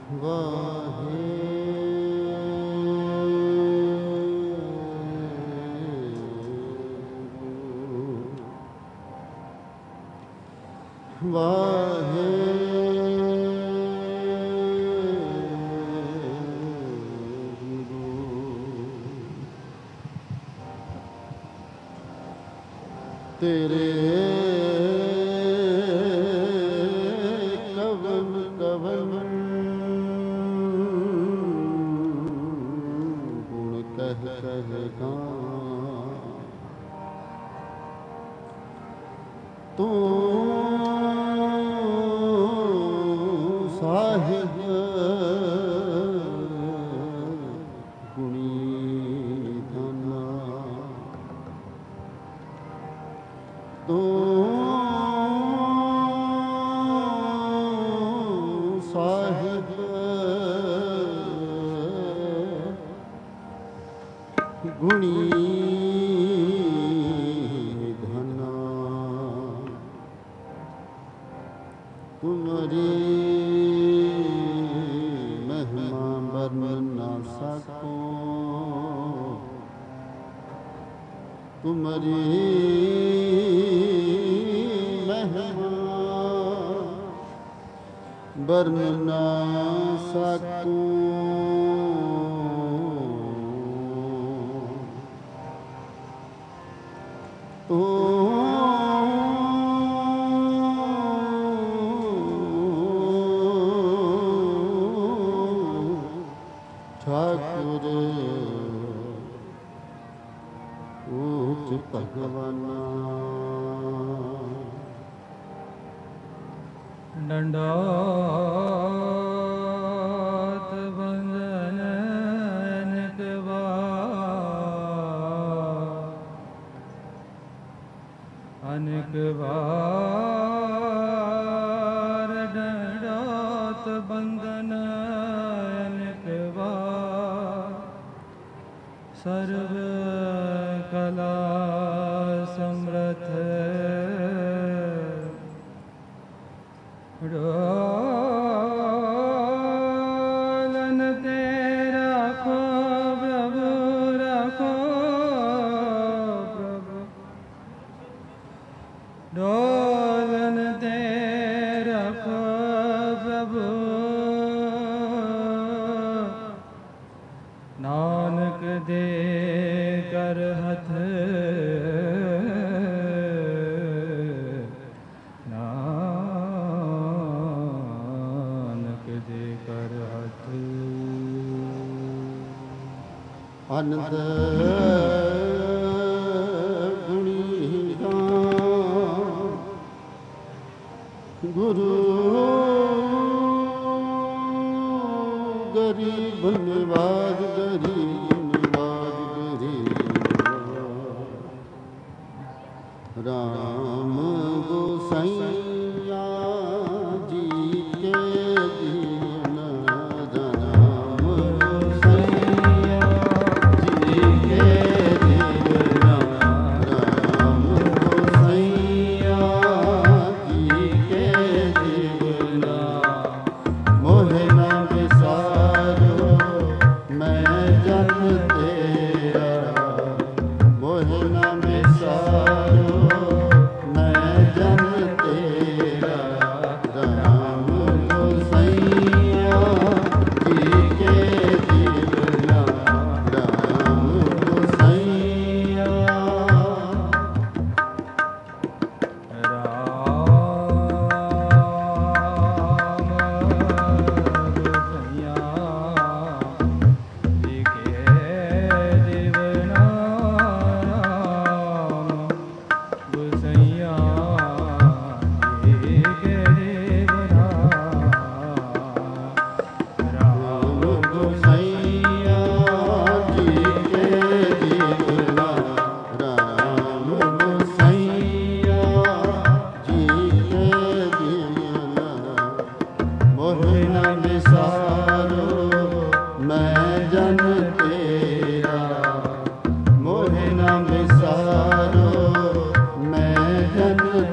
ਤੇਰੇ ਕਵਨ ਕਵਨ ਗੁਣ ਕਹਿ ਕਹਿ ਗਾ ਤੂੰ ਸਾਹਿਬ ਗੁਣੀ ਧਨਾ ਤੂੰ ਸਾਹਿਬ ਗੁਣੀ ਧਨਾ ਤੁਮਰੀ ਮਹਿਮਾ ਵਰਣਨ ਨਾ ਸਕੋ ਤੁਮਰੀ ਵਰਣਨ ਨਾ ਸਕੂੰ ਤੂੰ ਠਾਕੁਰ ਊਚ ਭਗਵਾਨਾ ਡੰਡੋਤ ਬੰਦਨ ਅਨੇਕ ਵਾਰ ਡੰਡੋਤ ਬੰਦਨ ਅਨੇਕ ਵਾਰ ਸਰਬ ਕਲਾ ਸਮਰਥ ਡੋਲਨ ਤੇ ਰੱਖੋ ਪ੍ਰਭੂ ਰੱਖੋ ਪ੍ਰਭੂ ਡੋਲਨ ਤੇ ਰੱਖੋ ਪ੍ਰਭੂ ਨਾਨਕ ਦੇ ਕਰ ਹੱਥ ਅਨੰਦ ਗੁਣੀ ਗਾ ਗੁਰੂ ਗਰੀਬ ਨਿਵਾਜ ਰਾਮ ਗੋਸਾਈਆ ਜੀ ਕੇ ਦੀਨ ਰਾਮ ਗੋਸਾਈਆ ਜੀ ਕੇ ਦੀਨ ਰਾਮ ਗੋਸਾਈਆ ਜੀ ਕੇ ਦੀਨ ਮੋਹਿ ਨਾ ਵਿਸਾਰੋ ਮੈਂ ਜਨ ਤੇਰਾ ਮੋਹਿ ਨਾ ਵਿਸਾਰੋ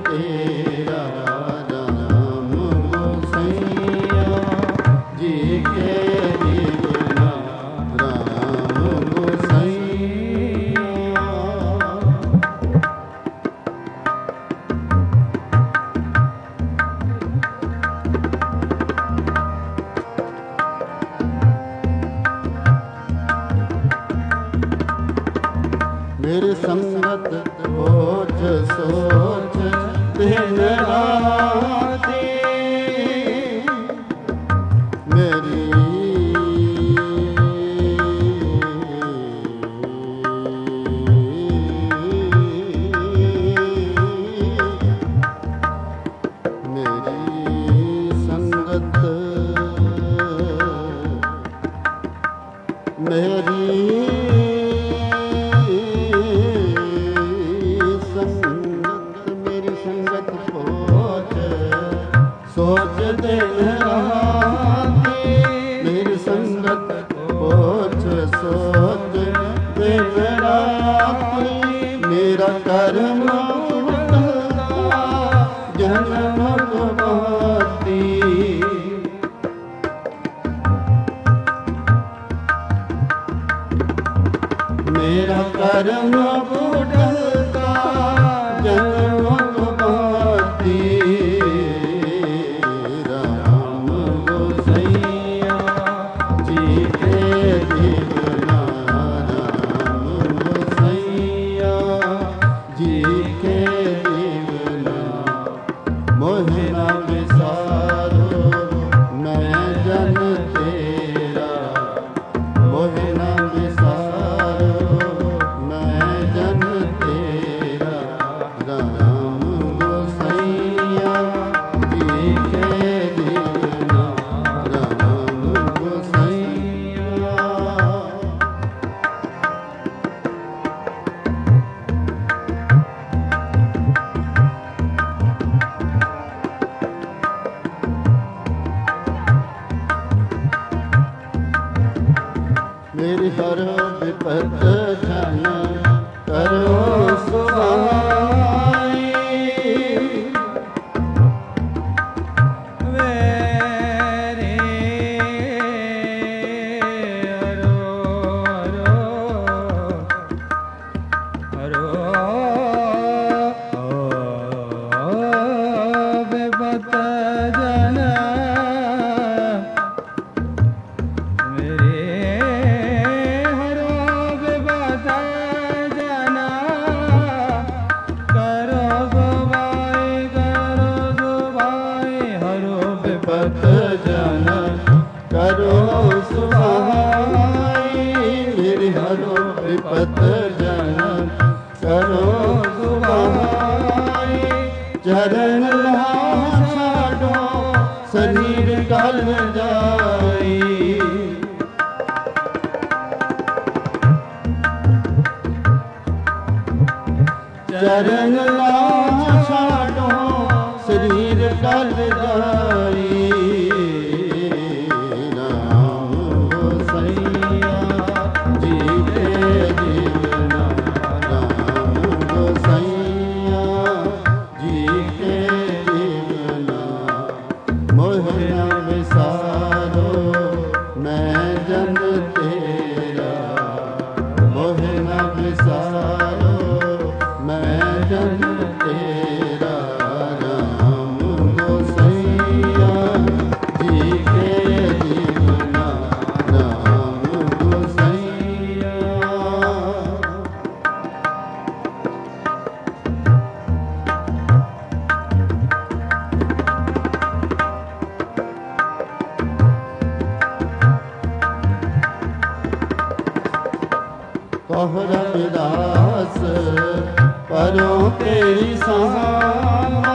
ਤੇਰਾ ਰਾਮ ਗੋਸਾਈਆ ਜੀ ਮੇਰੀ ਸੰਗਤ ਸੋਚ ਸੋਚ ਦਿਨ ਰਾਤੀ ਮੇਰੀ ਮੇਰਾ ਕਰਮ ਬੁਢਲਤਾ ਜਨਮ ਬਾਤੀ ਰਾਮ ਗੋਸਈਆ ਜੀ ਕੇ ਜੀਵਨਾ ਰਾਮ ਗੋਸਈਆ ਜੀ ਕੇ ਜੀਵਨਾ ਮੋਹਿਨਾ ਵਿਸਾਰੋ ਮੈਂ ਜਨ ਤੇਰਾ ਮੋਹਿਨਾ ਮੇਰੀ ਹਰ ਵਿਪਤ ਜਨ ਕਰੋ ਸੁਹਾਈ ਵੇਰੇ ਹਰੋ ਹਰੋ ਹਰੋ ਵਿਪਤ ਜਨ ਕਰੋ ਸੁਹਾਈ ਮੇਰੀ ਹਰੋ ਵਿਪਤ ਜਨ ਕਰੋ ਸੁਹਾਈ ਚਰਨ ਲਾ ਛਾਡੋ ਸਰੀਰ ਗਲ ਜਾਈ ਚਰਨ ਲਾ ਛਾਡੋ ਸਰੀਰ ਗਲ ਜਾਈ ਕਹੁ ਰਵਿਦਾਸ ਪਰੋ ਤੇਰੀ ਸਾਵਾ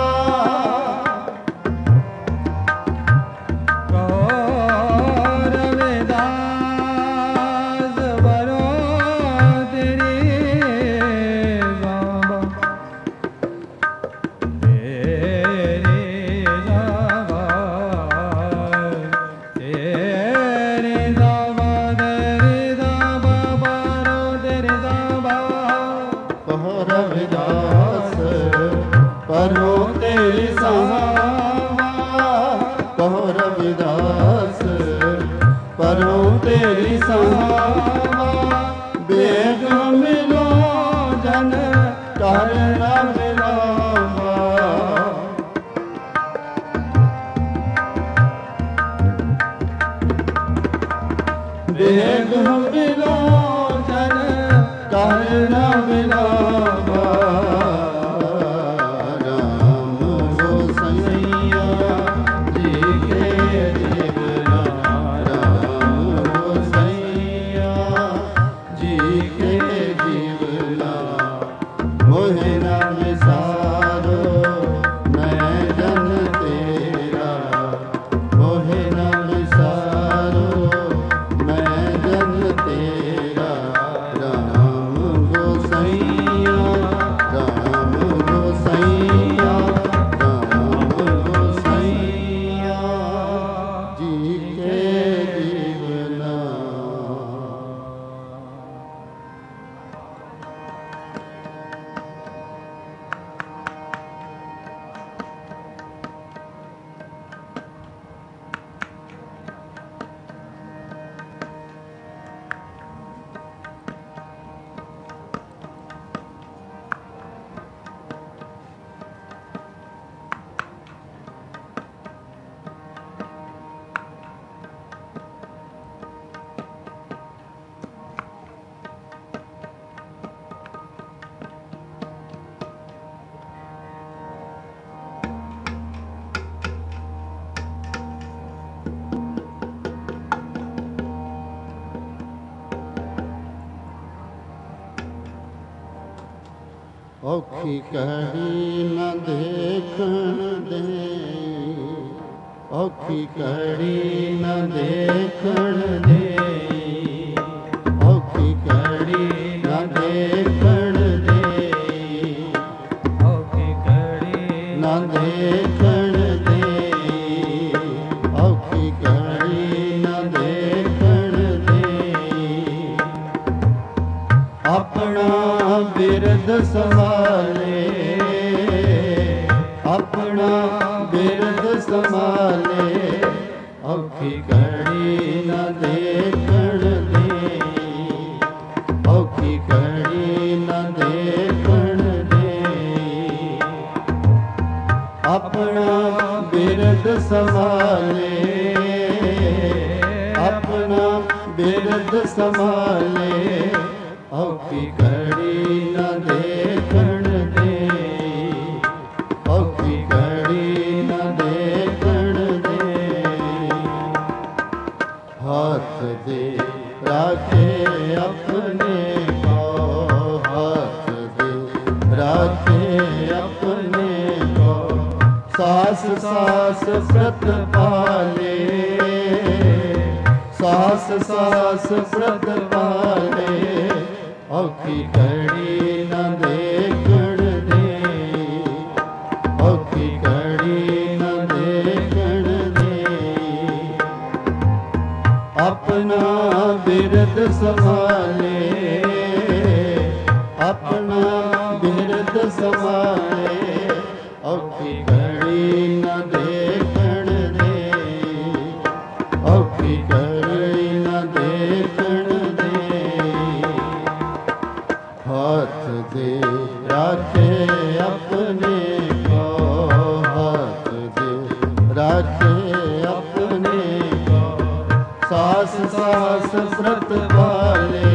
ਰਵਿਦਾਸ ਪਰੋ ਤੇਰੀ ਸਾਵਾ ਕਹੋ ਰਵਿਦਾਸ ਪਰੋ ਤੇਰੀ ਸਾਵਾ ਬੇਗ ਮਿਲੋ ਜਨ ਕਰ ਨਾ ਮਿਲਾਵਾ ਬੇਗ ਮਿਲੋ ਜਨ ਕਰ ਨਾ ਔਖੀ ਘੜੀ ਨ ਦੇਖਣ ਦੇਈ, ਔਖੀ ਘੜੀ ਨ ਦੇਖਣ ਦੇਈ, ਔਖੀ ਘੜੀ ਨ ਦੇਖਣ ਦੇਈ, ਔਖੀ ਘੜੀ ਨ ਦੇਖਣ ਦੇਈ, ਔਖੀ ਘੜੀ ਨ ਦੇਖਣ ਦੇਈ। ਆਪਣਾ ਬਿਰਦ ਸੰਭਾਲੇ, ਆਪਣਾ ਬਿਰਦ ਸੰਭਾਲੇ, ਔਖੀ ਘੜੀ ਨ ਦੇਖਣ ਦੇਈ, ਔਖੀ ਘੜੀ ਨ ਦੇਖਣ ਦੇਈ। ਆਪਣਾ ਬਿਰਦ ਸੰਭਾਲੇ, ਆਪਣਾ ਬਿਰਦ ਸੰਭਾਲੇ, ਔਖੀ ਘੜੀ ਨ ਦੇਖਣ ਦੇਈ, ਔਖੀ ਘੜੀ ਨ ਦੇਖਣ ਦੇਈ। ਹੱਥ ਦੇ ਰਾਖੇ ਆਪਣੇ ਕੋ, ਹੱਥ ਦੇ ਰਾਖੇ ਆਪਣੇ ਕੋ, ਸਾਸ ਸਾਸ ਪ੍ਰਤ ਪਾਲੇ, ਸਾਸ ਸਾਸ ਪ੍ਰਤ ਪਾਲੇ, ਔਖੀ ਘੜੀ ਨ ਦੇਖਣ ਦੇਈ, ਔਖੀ ਘੜੀ ਨ ਦੇਖਣ ਦੇਈ। ਆਪਣਾ ਬਿਰਦ ਸੰਭਾਲੇ, ਆਪਣਾ ਬਿਰਦ ਸੰਭਾਲੇ, ਔਖੀ ਘੜੀ ਨ ਦੇਖਣ ਦੇਈ, ਔਖੀ ਘੜੀ ਨ ਦੇਖਣ ਦੇਈ। ਹੱਥ ਦੇ ਰਾਖੇ ਆਪਣੇ ਕੋ, ਹੱਥ ਦੇ ਰਾਖੇ ਆਪਣੇ ਕੋ, ਸਾਸ ਸਾਸ ਪ੍ਰਤ ਪਾਲੇ,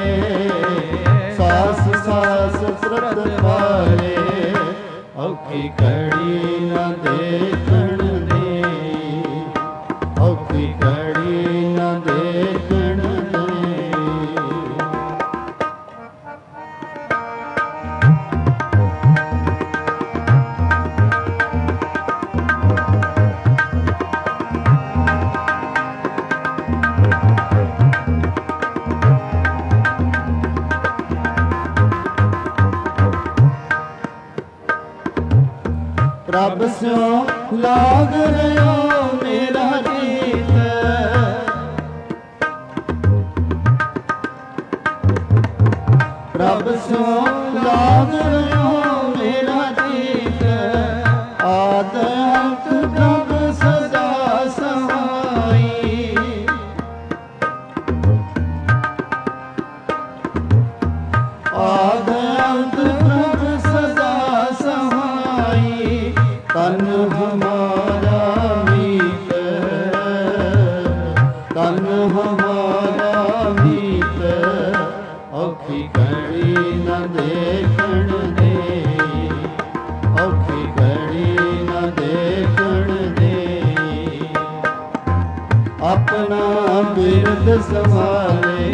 ਸਾਸ ਸਾਸ ਪ੍ਰਤ ਪਾਲੇ, ਔਖੀ ਘੜੀ ਨ ਦੇਖਣ ਦੇਈ, ਔਖੀ ਘੜੀ ਨ ਦੇਖਣ ਦੇਈ। ਪ੍ਰਭ ਸਿਉ ਲਾਗ ਰਿਓ ਮੇਰਾ ਜੀਤ, ਪ੍ਰਭ ਸਿਉ ਲਾਗ ਰਿਓ ਮੇਰਾ ਜੀਤ, ਆਦ ਅੰਤ ਪ੍ਰਭ ਸਦਾ ਸਹਾਈ। ਆਦ ਅੰਤ ਪ੍ਰਭ ਸਦਾ ਸਹਾਈ, ਤਨ ਹਮਾਰਾ ਮੀਤ, ਤਨ ਹਮਾਰਾ ਮੀਤ, ਔਖੀ ਘੜੀ ਨ ਦੇਖਣ ਦੇਈ, ਔਖੀ ਘੜੀ ਨ ਦੇਖਣ ਦੇਈ। ਆਪਣਾ ਬਿਰਦ ਸੰਭਾਲੇ,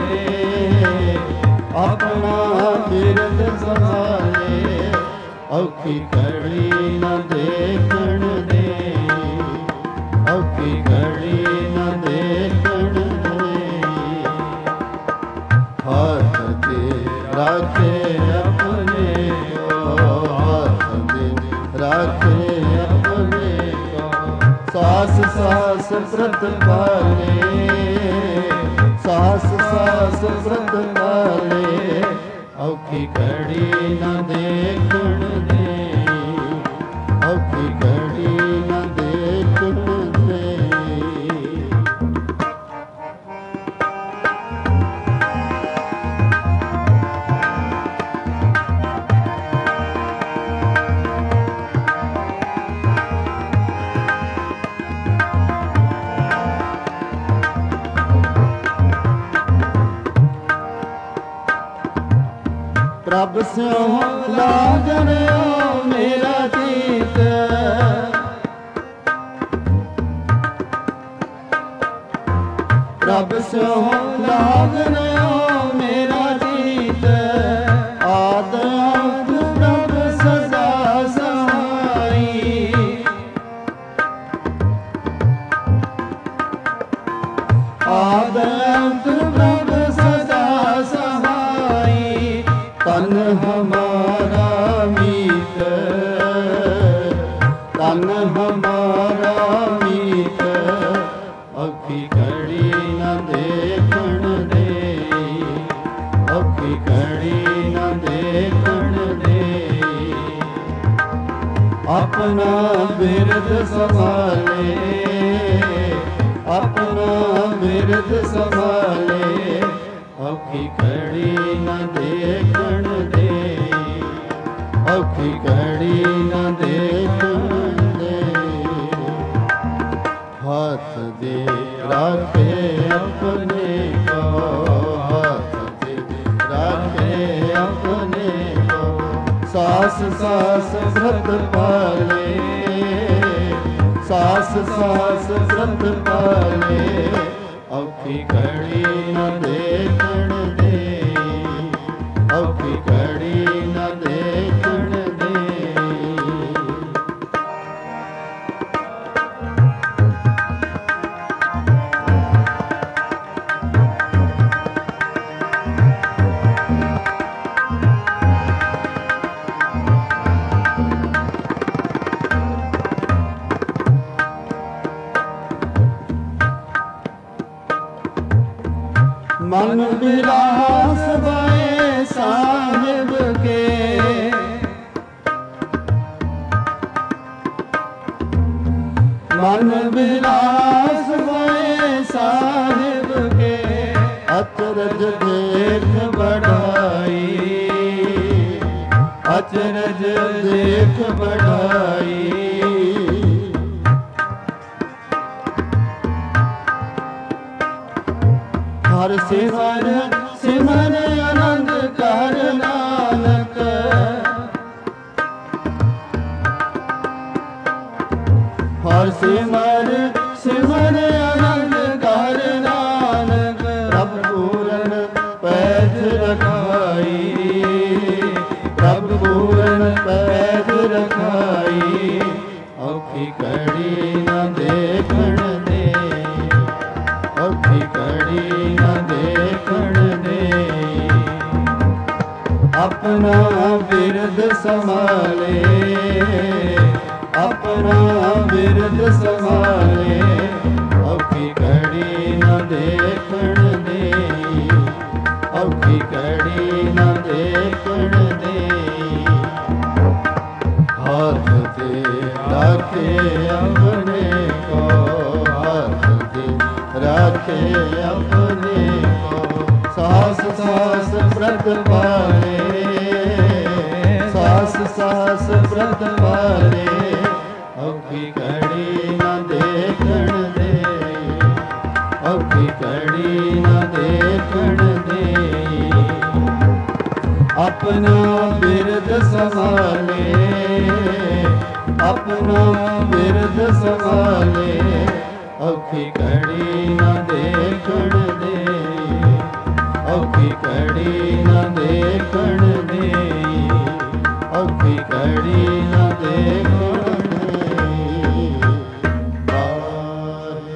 ਆਪਣਾ ਬਿਰਦ ਸੰਭਾਲੇ, ਔਖੀ ਘੜੀ ਨ ਦੇਖਣ ਦੇਈ, ਔਖੀ ਘੜੀ ਨ ਦੇਖਣ ਦੇਈ। ਹੱਥ ਤੇ ਰਾਖੇ ਆਪਣੇ ਕੋ, ਹੱਥ ਤੇ ਰਾਖੇ ਆਪਣੇ ਕੋ, ਸਾਸ ਸਾਸ ਪ੍ਰਤ ਪਾਲੇ, ਸਾਸ ਸਾਸ ਪ੍ਰਤ ਪਾਲੇ, ਔਖੀ ਘੜੀ ਨ ਦੇਖਣ ਦੇਈ, ਔਖੀ ਘੜੀ ਨ ਦੇਖਣ ਦੇਈ। ਪ੍ਰਭ ਸਿਉ ਲਾਗ ਰਿਓ ਮੇਰਾ ਜੀਤ, ਪ੍ਰਭ ਸਿਉ ਲਾਗ ਰਿਓ ਮੇਰਾ ਜੀਤ, ਆਦ ਅੰਤ ਪ੍ਰਭ ਆਦ ਅੰਤ ਪ੍ਰਭ ਸਦਾ ਸਹਾਈ। ਤਨ ਹਮਾਰਾ ਮੀਤ, ਤਨ ਹਮਾਰਾ ਮੀਤ, ਅੱਖੀ ਘੜੀ ਨ ਦੇਖਣ ਦੇਈ, ਅੱਖੀ ਘੜੀ ਨ ਦੇਖਣ ਦੇਈ। ਆਪਣਾ ਬਿਰਦ ਸੰਭਾਲੇ, ਆਪਣਾ ਬਿਰਦ ਸੰਭਾਲੇ, ਅੱਖੀ ਘੜੀ ਨ ਦੇਖਣ ਦੇਈ, ਅੱਖੀ ਘੜੀ ਨ ਦੇਖਣ ਦੇਈ। ਹੱਥ ਦੇ ਰਾਖੇ ਆਪਣੇ ਕੋ, ਹੱਥ ਦੇ ਰਾਖੇ ਆਪਣੇ ਕੋ। ਸਾਸ ਸਾਸ ਬ੍ਰਤ ਪਾਲੇ, ਸਾਸ ਸਾਸ ਬ੍ਰਤ ਪਾਲੇ, ਅੱਖੀ ਘੜੀ ਨ ਦੇਖਣ ਦੇਈ, ਅੱਖੀ ਘੜੀ ਨ ਦੇਖਣ ਦੇਈ। ਮਨ ਬਿਲਾਸ ਬਏ ਸਾਹਿਬ ਕੇ, ਮਨ ਬਿਲਾਸ ਬਏ ਸਾਹਿਬ ਕੇ। ਅਚਰਜ ਦੇਖ ਬੜਾਈ, ਅਚਰਜ ਦੇਖ ਬੜਾਈ। ਹਰ ਸਿਮਰ ਸਿਮਰ ਆਨੰਦ ਕਰ ਨਾਨਕ, ਹਰ ਸਿਮਰ ਸਿਮਰ ਆਨੰਦ ਕਰ ਨਾਨਕ। ਪ੍ਰਭ ਪੂਰਨ ਪੈਜ ਰਖਾਈ, ਪ੍ਰਭ ਪੂਰਨ ਪੈਜ ਰਖਾਈ। ਔਖੀ ਘੜੀ ਨ ਦੇਖਣ ਦੇਈ, ਔਖੀ ਘੜੀ ਨ ਦੇਖਣ ਦੇਈ। ਆਪਣਾ ਬਿਰਦ ਸੰਭਾਲੇ, ਆਪਣਾ ਬਿਰਦ ਸੰਭਾਲੇ, ਔਖੀ ਘੜੀ ਨ ਦੇਖਣ ਦੇਈ, ਔਖੀ ਘੜੀ ਨ ਦੇਖਣ ਦੇਈ। ਹੱਥ ਤੇ ਰਾਖੇ ਆਪਣੇ ਕੋ, ਹੱਥ ਤੇ ਰਾਖੇ ਆਪਣੇ ਕੋ। ਸਾਸ ਸਾਸ ਬ੍ਰਤ ਪਾਲੇ, ਸਾਸ ਸਾਸ ਬ੍ਰਤ ਪਾਲੇ, ਔਖੀ ਘੜੀ ਨ ਦੇਖਣ ਦੇਈ, ਔਖੀ ਘੜੀ ਨ ਦੇਖਣ ਦੇਈ। ਆਪਣਾ ਬਿਰਦ ਸੰਭਾਲੇ, ਆਪਣਾ ਬਿਰਦ ਸੰਭਾਲੇ, ਔਖੀ ਘੜੀ ਨ ਦੇਖਣ ਦੇਈ, ਔਖੀ ਘੜੀ ਨ ਦੇਖਣ ਦੇਈ, ਔਖੀ ਘੜੀ ਨ ਦੇਖਣ ਦੇਈ। ਵਾਹਿਗੁਰੂ।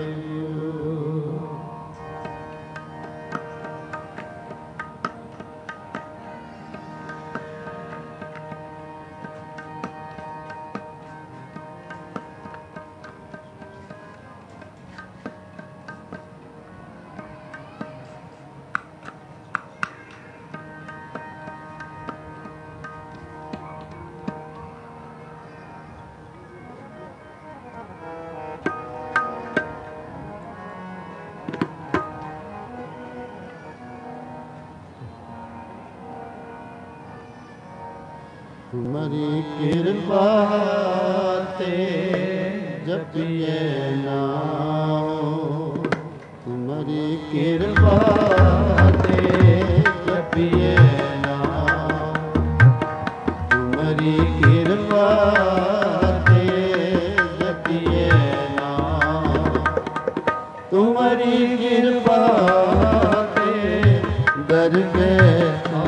ਤੁਮਰੀ ਕਿਰਪਾ ਤੇ ਜਪੀਏ ਨਾਮ, ਤੁਮਰੀ ਕਿਰਪਾ ਤੇ ਜਪੀਏ ਨਾਮ, ਤੁਮਰੀ ਕਿਰਪਾ ਤੇ ਜਪੀਏ ਨਾਮ, ਤੁਮਰੀ ਕਿਰਪਾ ਤੇ ਦਰਗਹਿ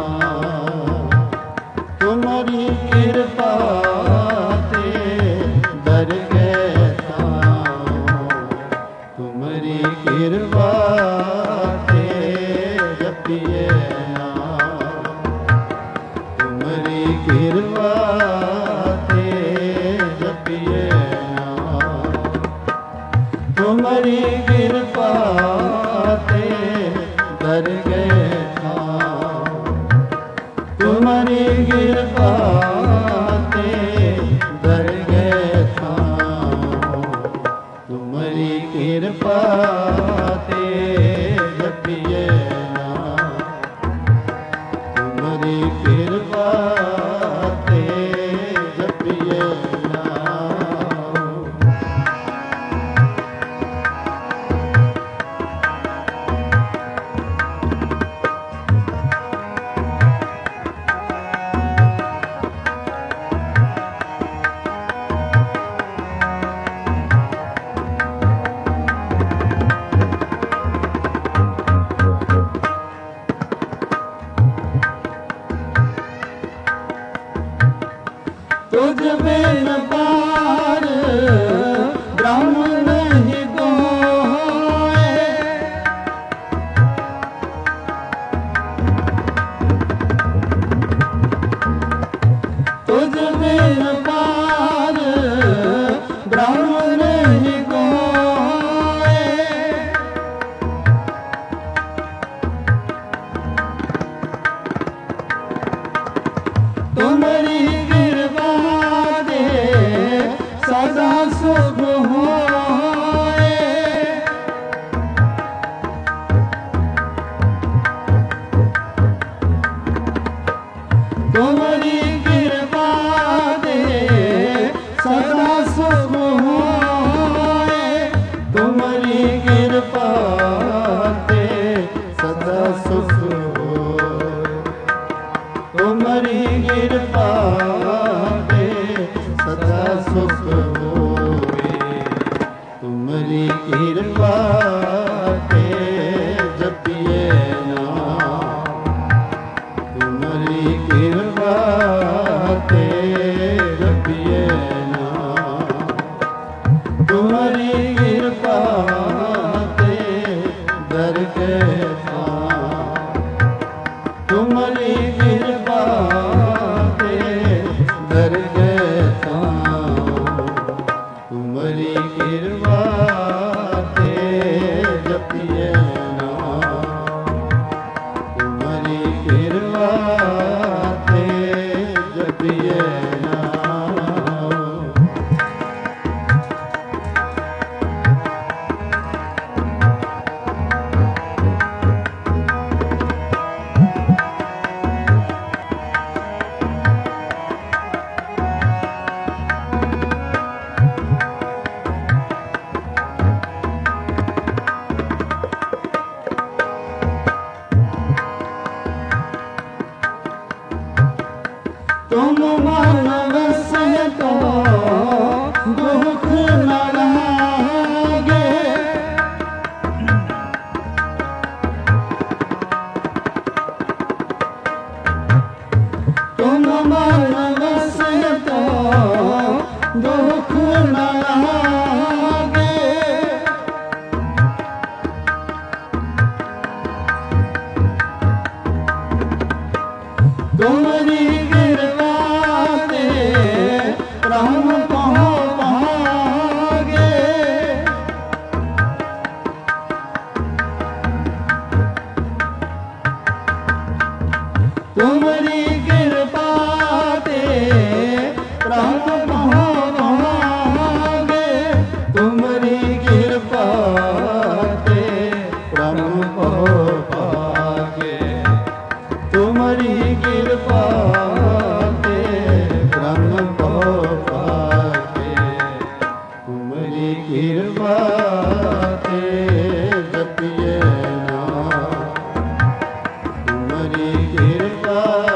ਤੁਮਰੀ ਕਿਰਪਾ ਤੇ ਦਰਗਹਿ ਥਾਂ, ਤੁਮਰੀ ਕਿਰਪਾ ते जपिए नाम तुम्हारी कृपा ते जपिए नाम तुम्हारी कृपा ते दर गए ठाम तुम्हारी कृपा ते दर गए ठाम तुम्हारी कृपा ते जपिए नाम तुम्हारी कृपा ते जपिए नाम तुझ बिन पार ब्रह्म नहीं कोय तुझ बिन पार ब्रह्म नहीं कोय तुम्हारी कृपा दे सदा सुख होए तुम्हारी कृपा दे सदा सुख होए तुम्हारी कृपा दे सदा सुख होए तुम्हारी कृपा दे सदा सुख होए तुम्हारी कृपा दे जपिए नाम तुम्हारी कृपा दे जपिए नाम तुम्हारी कृपा दे दर के ठाम तुम्हारी कृपा ते दर गए ठाम तुम्हारी कृपा ते जपिए नाम तुम्हारी कृपा ते जपिए नाम तुम मन बसे तो दुख न लागे तुम मन बसे तो दुख न लागे तुम्हारी कृपा ते राम कहो पागे तुम्हारी कृपा ते राम कहो पागे तुम्हारी कृपा ते राम कहो पागे तुम्हारी कृपा ते ब्रह्म को पाके तुम्हारी कृपा ते जपिए नाम तुम्हारी कृपा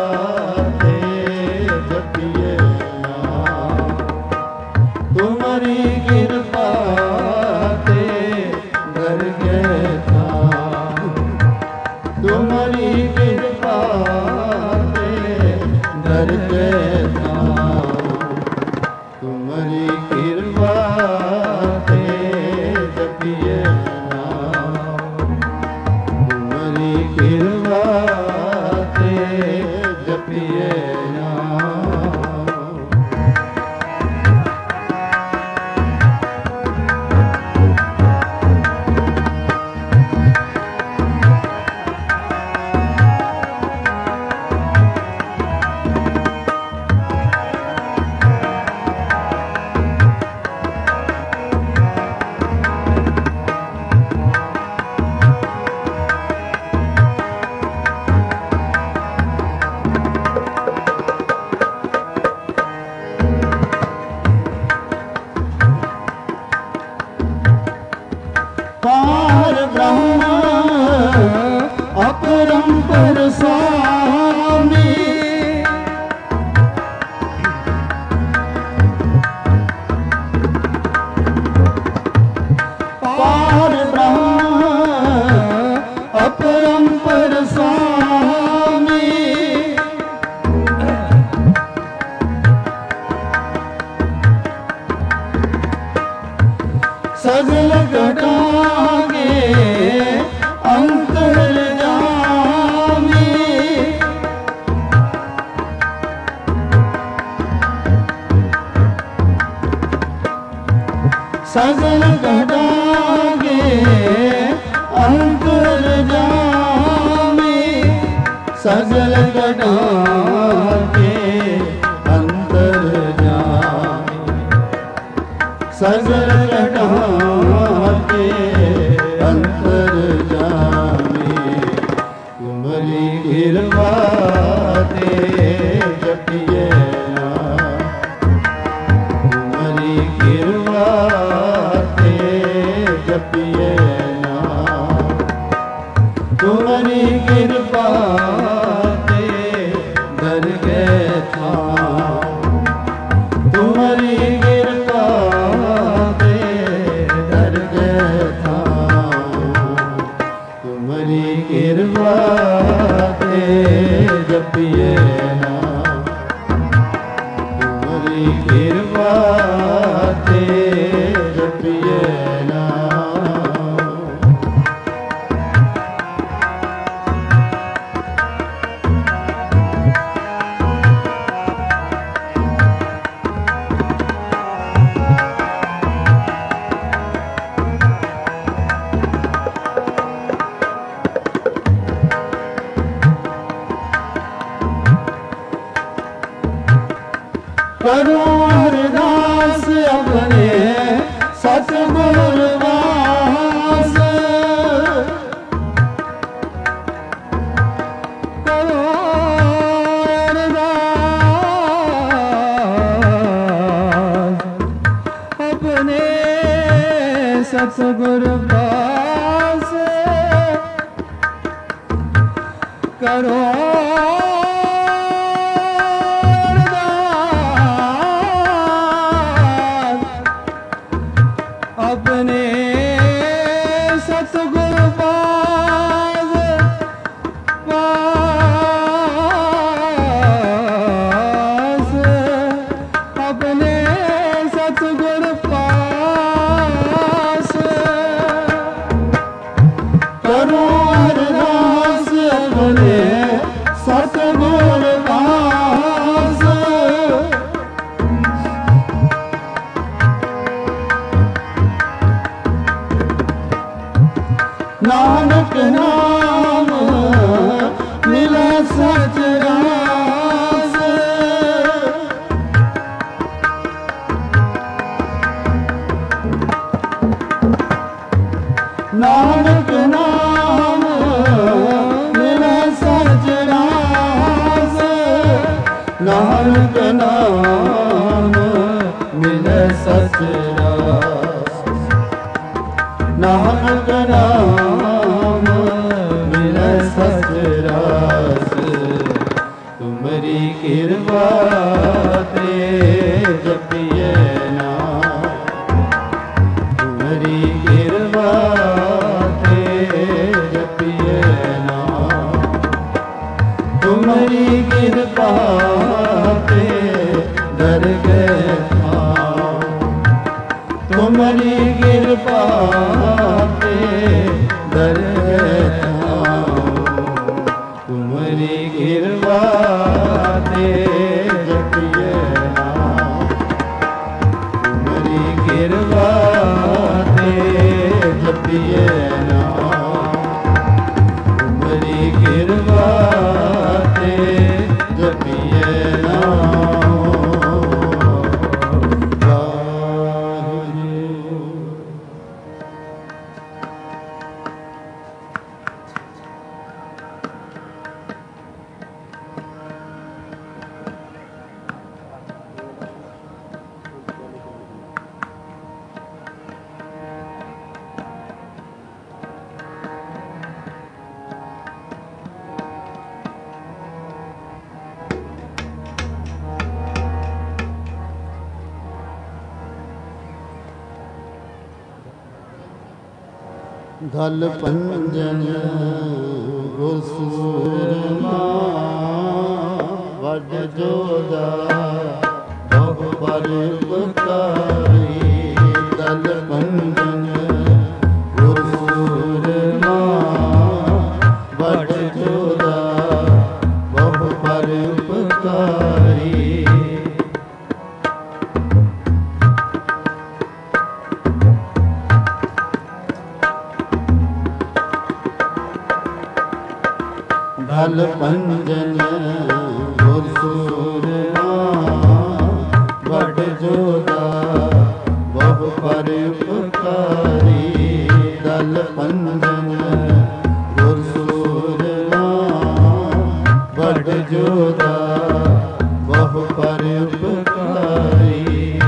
अपरंपर स्वामी पार ब्रह्म अपरंपर स्वामी सगल घटागे अंतरजामी सगल घटागे अंतरजामी सगल घटागे अंतरजामी सगल घटागे अंतरजामी तुम्हारी कृपा ते जपिए ना तुम्हारी कृपा ते जपिए ना तुम्हारी कृपा ते दरगह था तुम्हारी कृपा ते दरगह था तुम्हारी कृपा ते जपिए ना तुम्हारी कृपा ते जपिए ना करो हरदास अपने सतगुर वास करो हरदास अपने सतगुर वास करो अपने सतगुर पास पास अपने सतगुर पास करो अरदास अपने सतगुर पास नानक नाम मिला सच रास नानक नाम मिला सच रास नानक नाम मिला सच रास नानक नाम मिलै सच रास तुम्हारी कृपा ते जपिए ना तुम्हारी कृपा ते जपिए ना तुम्हारी कृपा ते दरगह था तुम्हारी कृपा ते दरगह था तुम्हारी कृपा ते जपिए ना तुम्हारी कृपा ते जपिए ना तुम्हारी कृपा ते जपिए ना ਗਲ ਪੰਜਨ ਗੁਰ ਸੂਰਮਾ ਵੱਡ ਜੋਦਾ ਬਹੁ ਪਰਉਪਕਾਰੀ ਗਲ ਪੰਜਨ ਗੁਰ ਸੂਰਮਾ ਵੱਡ ਜੋਦਾ ਬਹੁ ਪਰਉਪਕਾਰੀ ਗਲ ਪੰਜਨ ਗੁਰ ਸੂਰਮਾ ਵੱਡ ਜੋਦਾ ਬਹੁ ਪਰਉਪਕਾਰੀ ਗਲ ਪੰਜਨ ਗੁਰ ਸੂਰਮਾ ਵੱਡ ਜੋਦਾ ਬਹੁ ਪਰਉਪਕਾਰੀ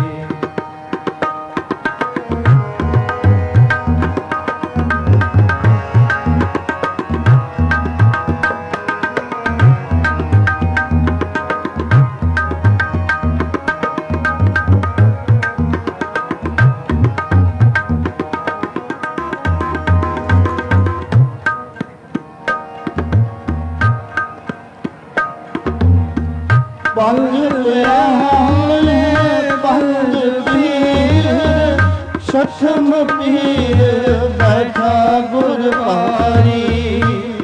ਪੰਜ ਪਿਆਲੇ ਪੰਜ ਪੀਰ ਛਠਮ ਪੀਰ ਬੈਠਾ ਗੁਰ ਭਾਰੀ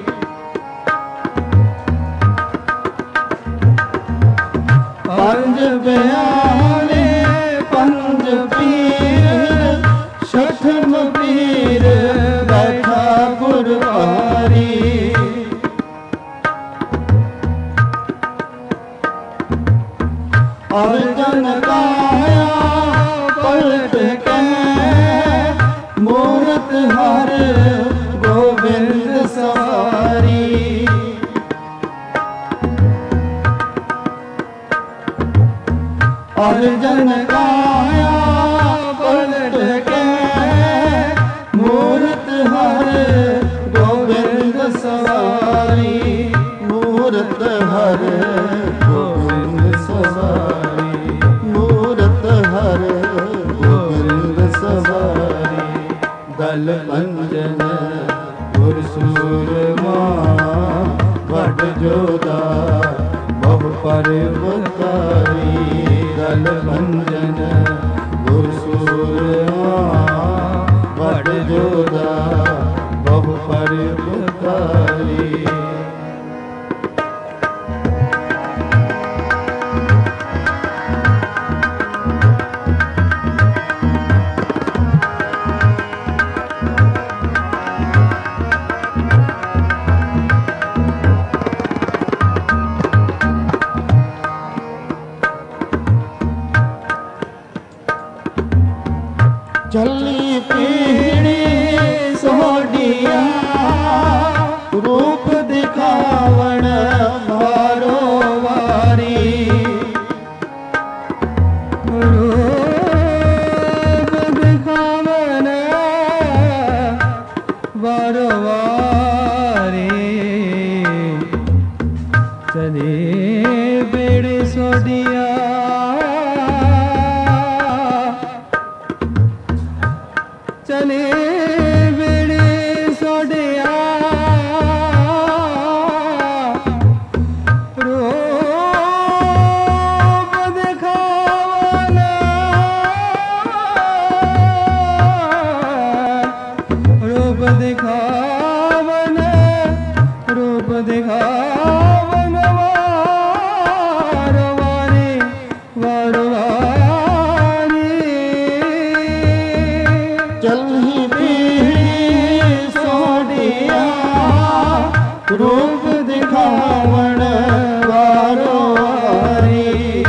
ਪੰਜ ਪਿਆਲੇ ਪੰਜ ਪੀਰ ਛਠਮ ਪੀਰ ਬੈਠਾ ਗੁਰ ਭਾਰੀ ਅਰਜਨ ਕਾਇਆ ਪਲਟ ਕੇ ਮੂਰਤ ਹਰ ਗੋਬਿੰਦ ਸਵਾਰੀ ਅਰਜਨ ਕਾਇਆ ਪਲਟ ਕੇ ਮੂਰਤ ਹਰ ਗੋਬਿੰਦ ਸਵਾਰੀ ਮੂਰਤ ਹਰ ਗੋਬਿੰਦ ਸਵਾਰੀ ਮੂਰਤ ਹਰ ਗੋਬਿੰਦ ਸਵਾਰੀ ਗਲ ਪੰਜਨ ਗੁਰ ਸੂਰਮਾ ਵੱਡ ਜੋਦਾ ਬਹੁ ਪਰਉਪਕਾਰੀ ਗਲ ਪੰਜਨ ਗੁਰ ਸੂਰਮਾ ਵੱਡ ਜੋਦਾ ਬਹੁ ਪਰਉਪਕਾਰੀ ਚੱਲੀ ਪੀੜੀ ਸੋਢੀਆਂ ਰੂਪ ਦਿਖਾਵਣ ਵਾਰੋ ਵਾਰੀ ਰੂਪ ਦਿਖਾਵਣ ਵਾਰੋ ਵਾਰੀ ਚਲੀ ਪੀੜੀ ਸੋਢੀਆਂ ਚਲੇ ਵੇੜੇ ਸੋਢਿਆ ਰੂਪ ਦਿਖਾਵਨ ਰੂਪ ਦਿਖਾਵਨ ਰੂਪ ਦਿਖਾਵਨ ਵਾਰ ਵਾਰੀ ਵਾਰ ਚੱਲਹੀ ਪੀੜੀ ਸੋਢੀਆਂ ਰੂਪ ਦਿਖਾਵਣ ਵਾਰੋ ਵਾਰੀ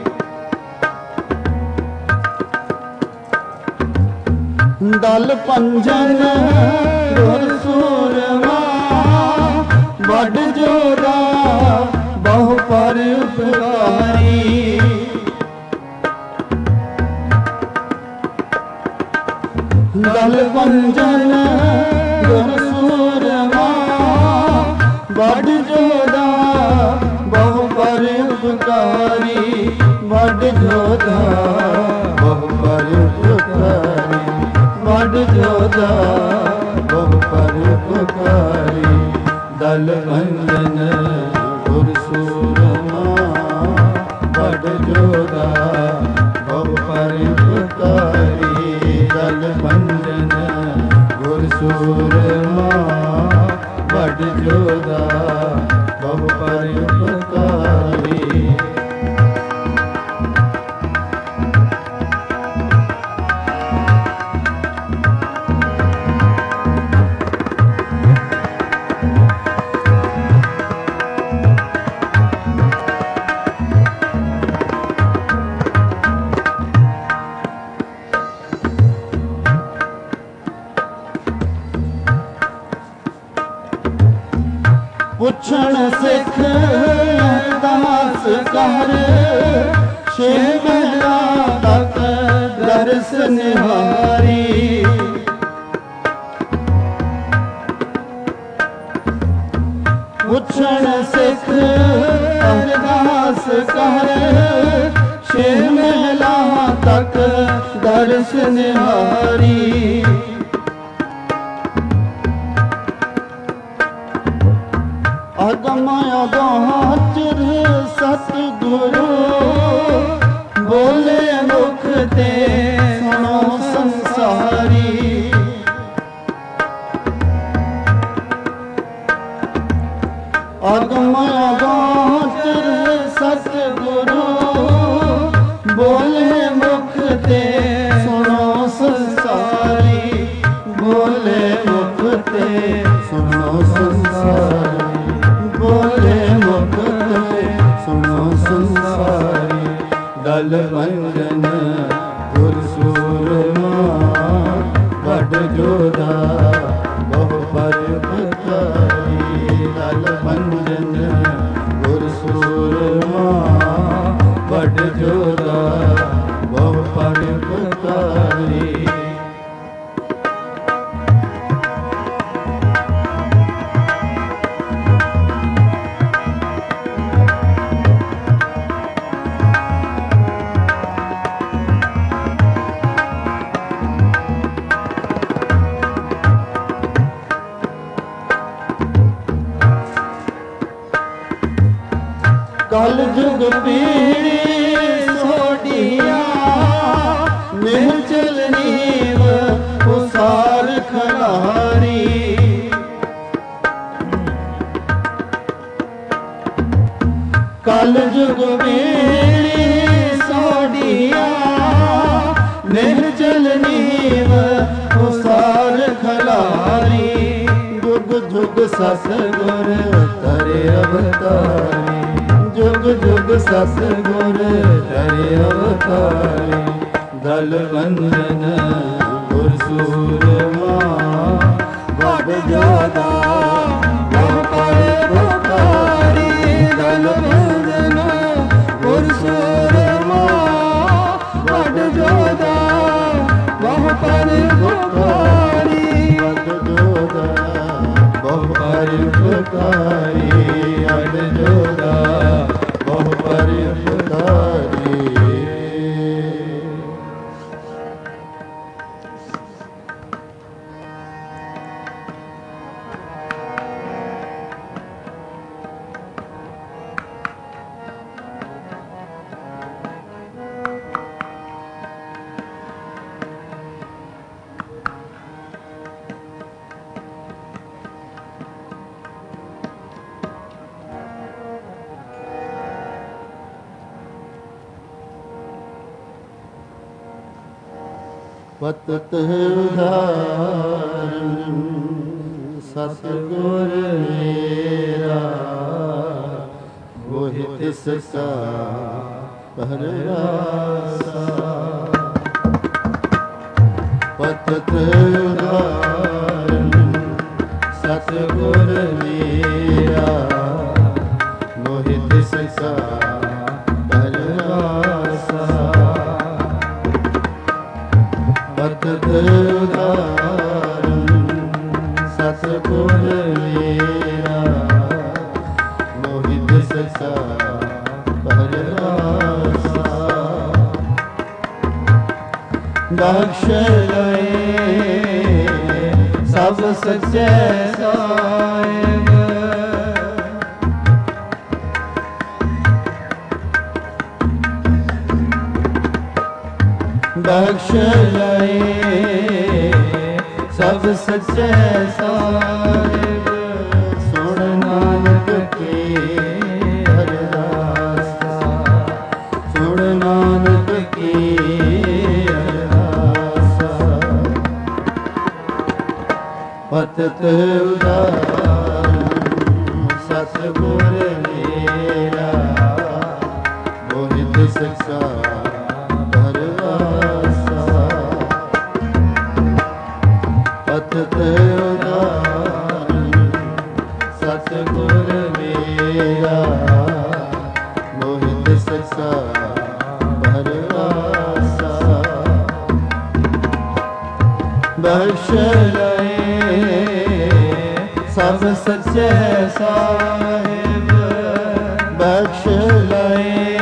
ਦਲ ਪੰਜਨ ਗੁਰ ਸੂਰਮਾ ਵੱਡ ਜੋਦਾ ਬਹੁ ਪਰਉਪਕਾਰੀ ਦਲ ਪੰਜਨ ਗੁਰ ਸੂਰਮਾ ਵੱਡ ਜੋਦਾ ਬਹੁ ਪਰਉਪਕਾਰੀ ਵੱਡ ਜੋਦਾ ਬਹੁ ਪਰਉਪਕਾਰੀ ਵੱਡ ਜੋਦਾ ਪਕਾਰੀ ਦਲ ਬੰਧਨ ਗੁਰ ਸੂਰਮਾ ਬੜ ਜੋਗਾ ਬਹੁ ਪਰਿਪਕਾਰੀ ਦਲ ਬੰਧਨ ਗੁਰ ਸੂਰਮਾ ਬੜ ਜੋਗਾ ਬਹੁ ਪਰਿਪਕਾਰੀ ਪੁੱਛਣ ਸਿੱਖ ਦਾਸ ਕਰ ਛੇ ਮਹਿਲਾ ਤੱਕ ਦਰਸ ਨਿਹਾਰੀ ਪੁੱਛਣ ਸਿੱਖ ਅਰਦਾਸ ਕਰ ਛੇ ਮਹਿਲਾ ਤੱਕ ਦਰਸ ਨਿਹਾਰੀ ਅਗਮ ਅਗੋਚਰ ਸਤਿਗੁਰੂ ਬੋਲੇ ਮੁਖ ਤੇ ਸੁਣੋ ਸੰਸਾਰੀ ਅਗਮ ਅਗੋਚਰ ਸਤਿਗੁਰੂ ਬੋਲੇ ਮੁਖ ਤੇ ਸੁਣੋ ਸੰਸਾਰੀ ਬੋਲੇ ਮੁਖ ਤੇ ਸੁਣੋ ਸੰਸਾਰੀ ਬੋਲੇ ਮੁਖ ਤੇ ਸੁਣੋ ਸੰਸਾਰੀ ਦਲ ਬੰਧਨ ਗੁਰ ਸੂਰਮਾ ਬੜ ਜੋਧਾ ਬਹੁ ਪਰਿਪਕਾਰੀ ਦਲ ਬੰਧਨ ਗੁਰ ਸੂਰਮਾ ਬੜ ਜੋਧਾ ਬਹੁ ਪਰਿਪਕਾਰੀ ਕਲ ਜੁਗ ਪੀੜੀ ਸੋਢੀਆਂ ਮਿਲ ਚਲ ਨੀਵ ਉਸਾਰ ਖਲਾਰੀ ਕਲ ਜੁਗ ਪੀੜੀ ਸੋਢੀਆਂ ਮਿਲ ਚਲ ਨੀਵ ਉਸਾਰ ਖਲਾਰੀ ਜੁਗ ਜੁਗ ਸਤਿਗੁਰ ਤਰੇ ਅਵਤਾਰੀ ਜੁਗ ਜੁਗ ਸਤਿਗੁਰ ਤਰੇ ਅਵਤਾਰੀ ਦਲ ਬੰਧਨ ਗੁਰ ਸੂਰਮਾ ਬੜ ਜੋਧਾ ਬਹੁ ਪਰਿਪਕਾਰੀ ਦਲ ਬੰਧਨ ਗੁਰ ਸੂਰਮਾ ਬੜ ਜੋਧਾ ਬਹੁ ਪਰਿਪਕਾਰੀ ਬੜ ਜੋਧਾ ਬਹੁ ਪਰਿਪਕਾਰੀ ਅੜ ਜੋਧਾ ਬਹੁ ਪਰਿਪਕਾਰੀ ਪਤਿਤ ਉਦਾਰਨ ਸਤਿਗੁਰ ਮੇਰਾ ਮੋਹਿ ਤਿਸ ਕਾ ਪਰਵਾਸਾ ਪਤਿਤ ਉਦਾਰਨ ਸਤਿਗੁਰ ਮੇਰਾ ਮੋਹਿ ਤਿਸ ਕਾ ਪਤਿਤ ਉਦਾਰਨ ਸਤਿਗੁਰ ਮੇਰਾ ਮੋਹਿ ਤਿਸ ਕਾ ਪਰਵਾਸਾ ਬਖਸ਼ ਲਏ ਸਭ ਸੱਚੇ ਬਖਸ਼ ਲਏ ਸਭ ਸੱਚੇ ਸਾਹਿਬ ਸੁਣ ਨਾਨਕ ਕੀ ਅਰਦਾਸਾ ਸੁਣ ਨਾਨਕ ਕੀ ਅਰਦਾਸਾ ਪਤਿਤ ਉਦਾਰਨ ਸਤਿਗੁਰ ਮੇਰਾ ਮੋਹਿਤ ਸਖਾ ਪਤਿਤ ਉਦਾਰਨ ਸਤਿਗੁਰ ਮੇਰਾ ਮੋਹਿਤ ਸਖਾ ਭਰਵਾਸਾ ਬਖਸ਼ ਲਏ ਸਭ ਸੱਚੇ ਸਾਹਿਬ ਬਖਸ਼ ਲਏ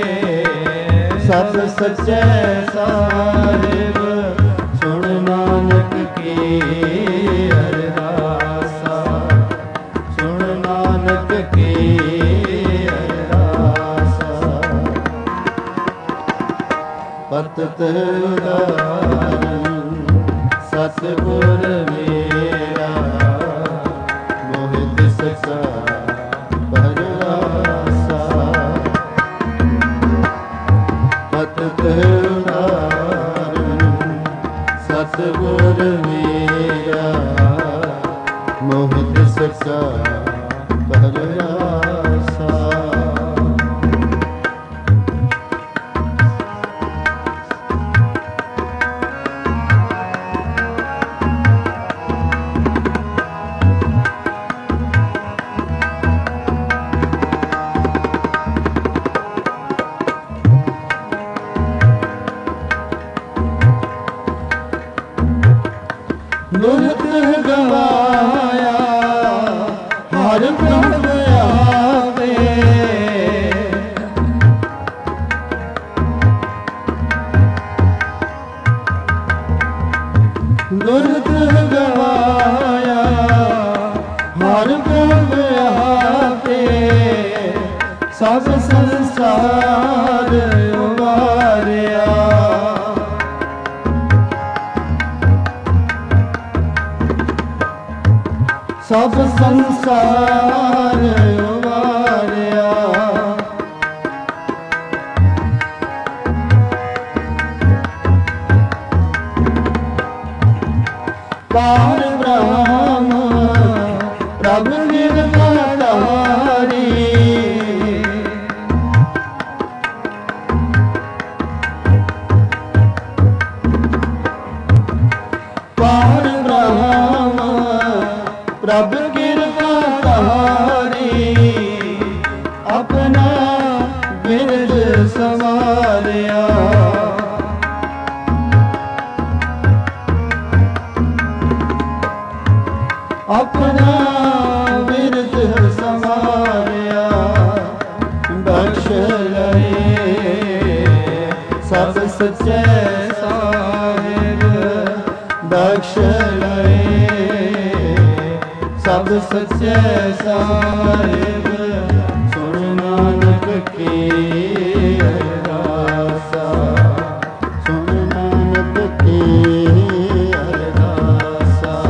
ਸਭ ਸੱਚੇ ਸਾਹਿਬ ਸੁਣ ਨਾਨਕ ਕੀ ਅਰਦਾਸਾ ਸੁਣ ਨਾਨਕ ਕੀ ਅਰਦਾਸਾ ਪਤਿਤ ਉਦਾਰਨ ਸਤਿਗੁਰ ਮੇਰਾ ਮੋਹਿਤ ਸਖਾ ਭਰਵਾਸਾ ਪਤਿਤ ਉਦਾਰਨ ਸਤਿਗੁਰ ਮੇਰਾ ਮੋਹਿਤ ਸਖਾ ਭਰਵਾਸਾ ਗੁਰਤ ਗਵਾਇਆ ਹਰ ਪ੍ਰਭ ਆਵੇ ਗੁਰਤ ਗਵਾਇਆ ਹਰ ਪ੍ਰਭ ਆਵੇ ਸਭ ਸੰਸਾਰ ਉਵਾਰਿਆ ਸਭ ਸੰਸਾਰ ਉਵਾਰਿਆ ਪਾਰ ਬ੍ਰਹਮ ਪ੍ਰਭ ਨਿਰਭਉ ਪਾਰ ਬ੍ਰਹਮ ਪ੍ਰਭ ਕਿਰਪਾ ਤਾਰੀ ਆਪਣਾ ਬਿਰਦ ਸਵਾਰਿਆ ਆਪਣਾ ਬਿਰਦ ਸਵਾਰਿਆ ਬਖਸ਼ ਲਏ ਸਭ ਸੱਚੇ ਸਾਹਿਬ ਬਖਸ਼ ਲਏ ਸਭ ਸੱਚੇ ਸਾਹਿਬ ਸੁਣ ਨਾਨਕ ਕੀ ਅਰਦਾਸਾ ਸੁਣ ਨਾਨਕ ਕੀ ਅਰਦਾਸਾ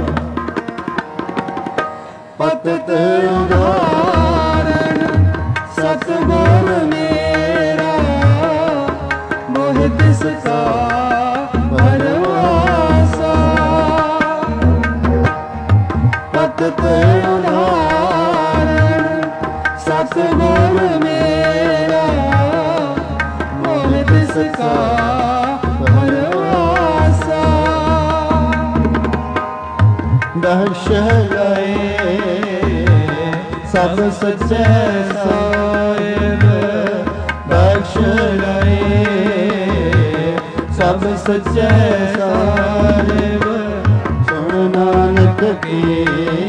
ਪਤਿਤ ਉਦਾਰਨ ਸਤਿਗੁਰ ਮੇਰਾ ਮੋਹਿਤ ਸਖਾ ਭਰਵਾਸਾ ਪਤਿਤ ਉਦਾਰਨ ਸਤਿਗੁਰ ਮੇਰਾ ਮੋਹਿਤ ਸਖਾ ਭਰਵਾਸਾ ਬਖਸ਼ ਲਏ ਸਭ ਸੱਚੇ ਸਾਹਿਬ ਬਖਸ਼ ਲਏ ਸਭ ਸੱਚੇ ਸਾਹਿਬ ਸੁਣ ਨਾਨਕ ਕੀ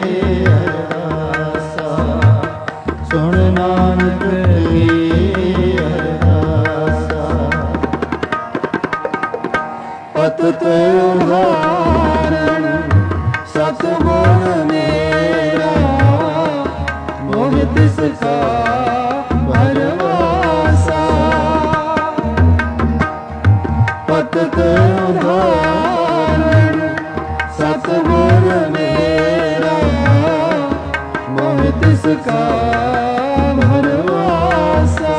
ਅਰਦਾਸਾ ਸੁਣ ਨਾਨਕ ਕੀ ਅਰਦਾਸਾ ਪਤਿਤ ਉਦਾਰਨ ਸਤਿਗੁਰ ਮੇਰਾ ਮੋਹਿਤ ਸਖਾ ਭਰਵਾਸਾ ਪਤਿਤ तिसका भरवासा।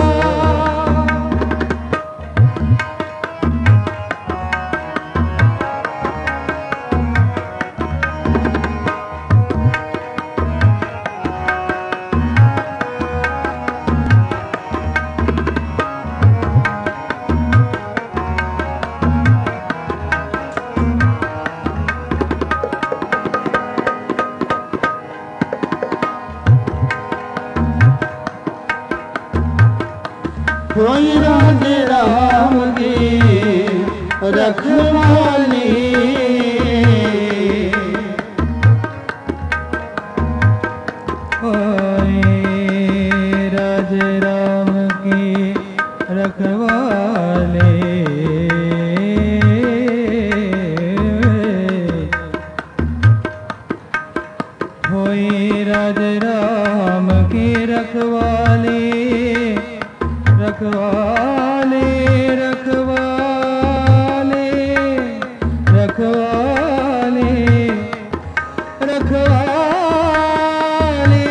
कोई राधे राम की रखवाली, कोई राधे राम की रखवाली, कोई राधे राम की रखवाली, रखवाले रखवाले रखवाले रखवाले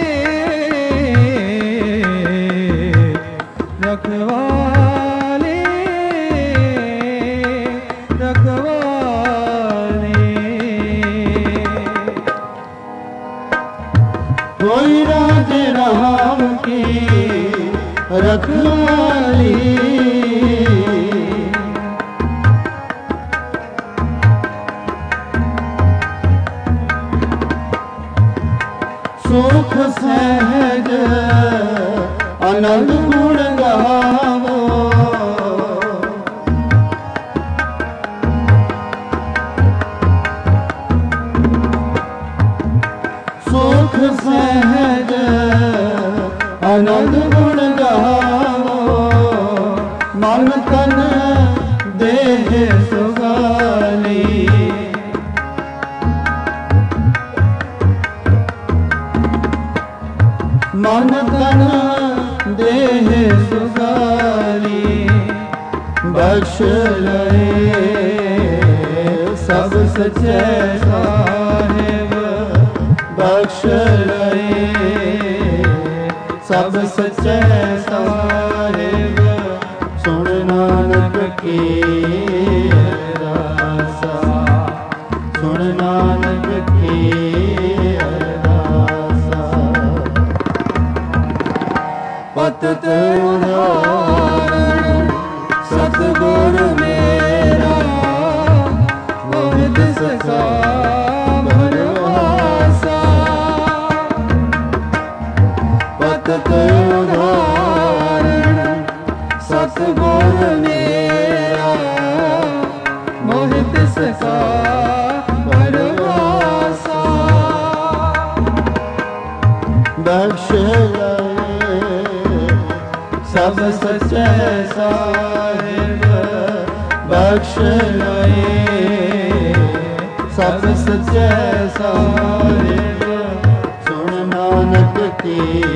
रखवाले रखवाले। कोई राधे राम की रखवाली, सुख सहज आनंद गुण गावो, सुख सहज आनंद गुण गावो, मन तन देह सुगाली, मन तन देह सुगाली, बख्श लए सब सच्चे साहिब, बख्श लए सब सच्चे साहिब, सुन नानक की अरदासा, सुन नानक की अरदासा। पतत उदाहरण सतगुर मेरा, मोहि तिसका भरवासा। पतत उदाहरण सतगुर मेरा, मोहि तिसका भरवासा। बख्श सब सच्चे साहिब, बख्श लए सब सच्चे साहिब, सुन नानक की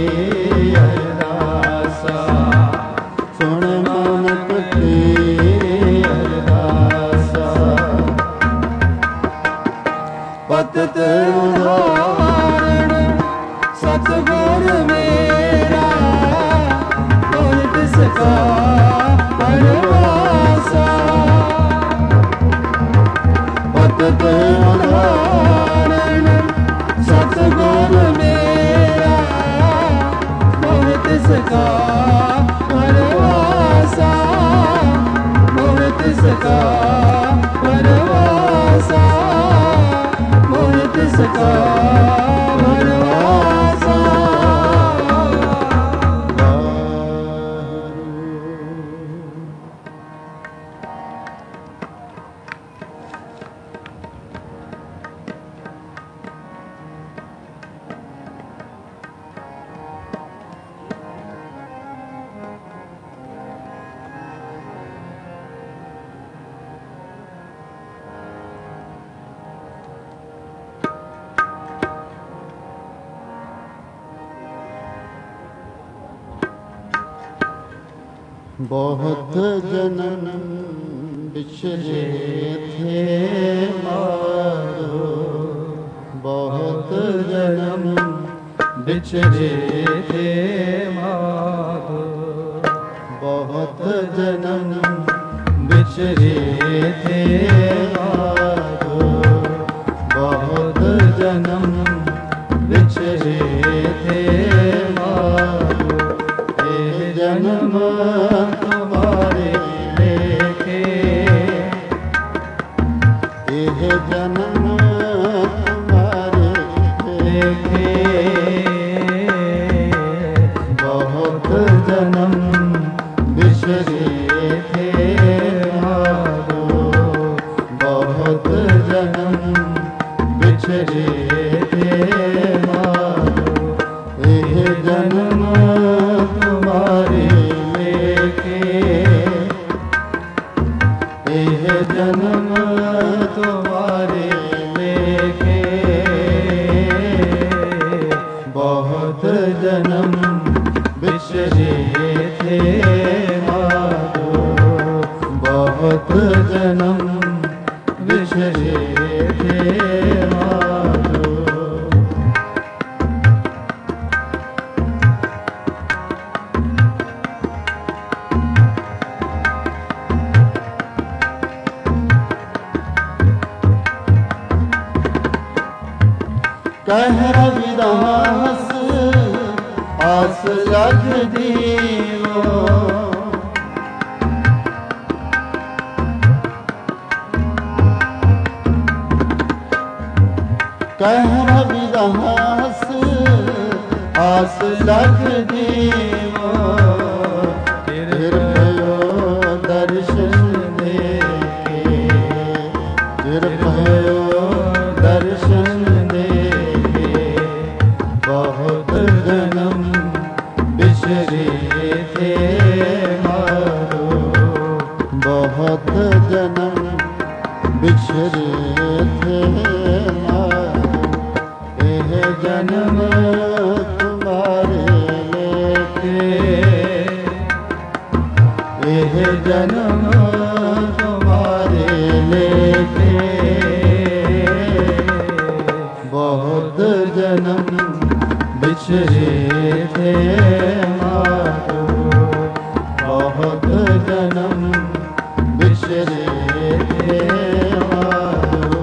अरदासा, सुन नानक की अरदासा। पतत उदाहरण सतगुर मेरा, मोहि तिसका भरवासा। पतत उदाहरण सतगुर मेरा, मोहि तिसका भरवासा, मोहि तिसका भरवासा, मोहि तिसका भरवासा। बहुत जन्म बिछड़े थे मारो, बहुत जन्म बिछड़े थे माधो। बहुत जन्म बिछड़े थे माधो, बहुत जन्म बिछड़े थे माधो। ये जन्म तुम्हारे लेके, यह जन्म तुम्हारे लेके बहुत जन्म बिछड़े थे माधो। बहुत जन्म बिछड़े थे माधो। यह जन्म तुम्हारे लेके, यह जन्म तुम्हारे लेके बहुत जन्म बिछड़े थे माधो। बहुत जन्म बिछड़े थे माधो। कह रविदास आस लग दीवो। कह रविदास आस लग दीवो। फिर भयो दर्शन देके, फिर भयो दर्शन देके बहुत जन्म बिछड़े थे माधो। बहुत जन्म बिछड़े थे माधो। यह जन्म तुम्हारे लेके, यह जन्म तुम्हारे लेके बहुत जन्म बिछड़े थे माधो। बहुत जन्म बिछड़े थे माधो।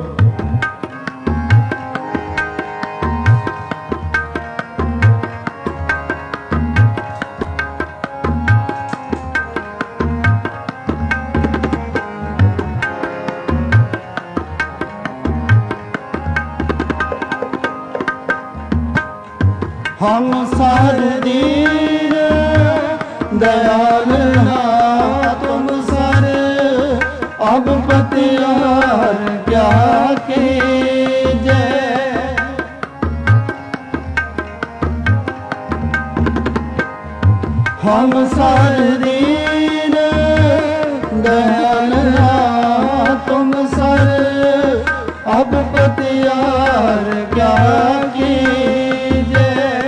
हम सार दीन दयाल हाँ तुम सर, अब पतियार क्या कीजे। हम सार दीन दयाल हाँ तुम सर, अब पतियार क्या कीजे।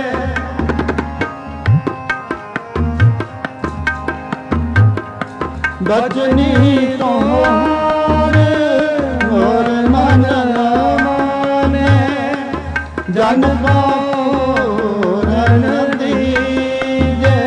बचनी तुम्हारे और मन माने, जन को पूरन दीजे।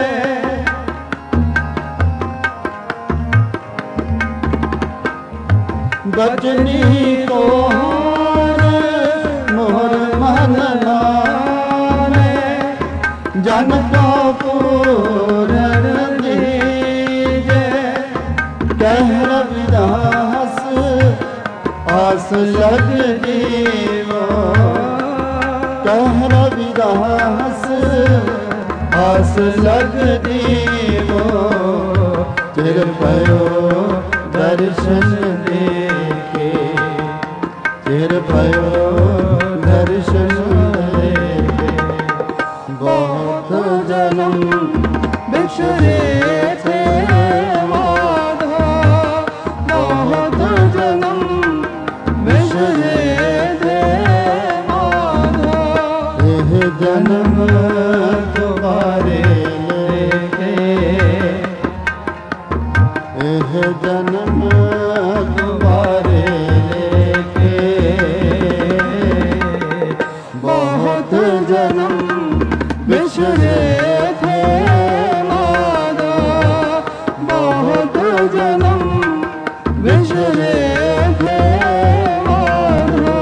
बचनी तुम्हारे मोर मन माने, जन को पूरन दीजे। कह रविदास आस लग दीवो। कह रविदास आस लग दीवो। फिर भयो दर्शन देके, फिर भयो दर्शन देके बहुत जन्म बिछड़े थे माधो। बहुत जन्म बिछड़े थे माधो। यह जन्म तुम्हारे लेके, यह जन्म तुम्हारे लेके बहुत जन्म ਵਿਛੜੇ ਥੇ ਮਾਧੋ, ਬਹੁਤ ਜਨਮ ਵਿਛੜੇ ਥੇ ਮਾਧੋ।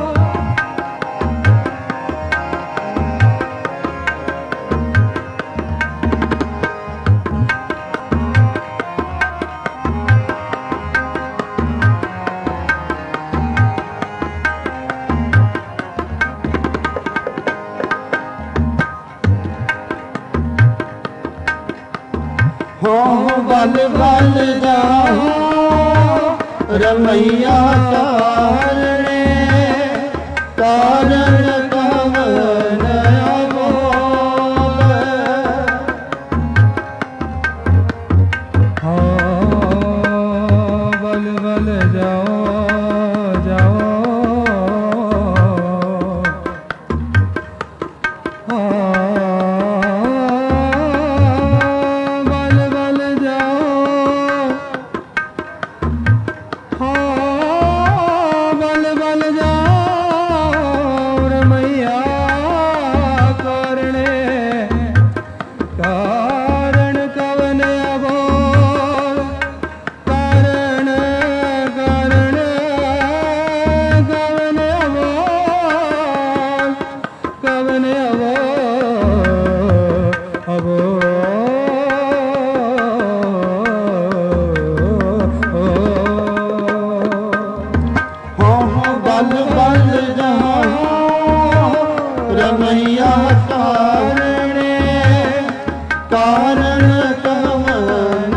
हो बल बल जाओ रमैया कारणे, कारण कवन अबोल। हो बल बल जाओ जाओ, रमैया कारणे, कारण कवन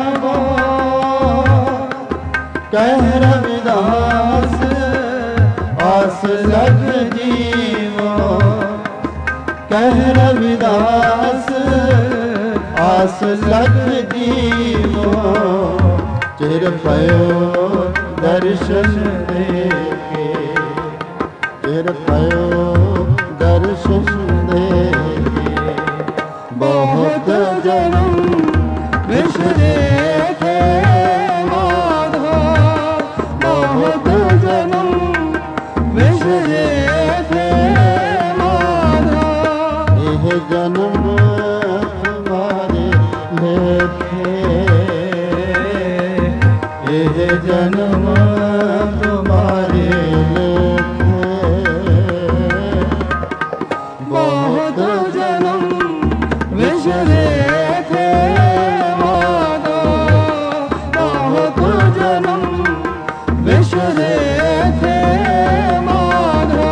अबोल। कह रविदास आस लग जीवो, कह रविदास आस लग जीवो। चिर पयो दर्शन देके, चिर पयो दर्शन देके। बहुत जन्म विछड़े थे माधो, बहुत जन्म विछड़े थे माधो। यह जन्म तुम्हारे लेखे, यह जन्म तुम्हारे लेखे। बहुत जन्म विछड़े थे माधो, बहुत जन्म विछड़े थे माधो।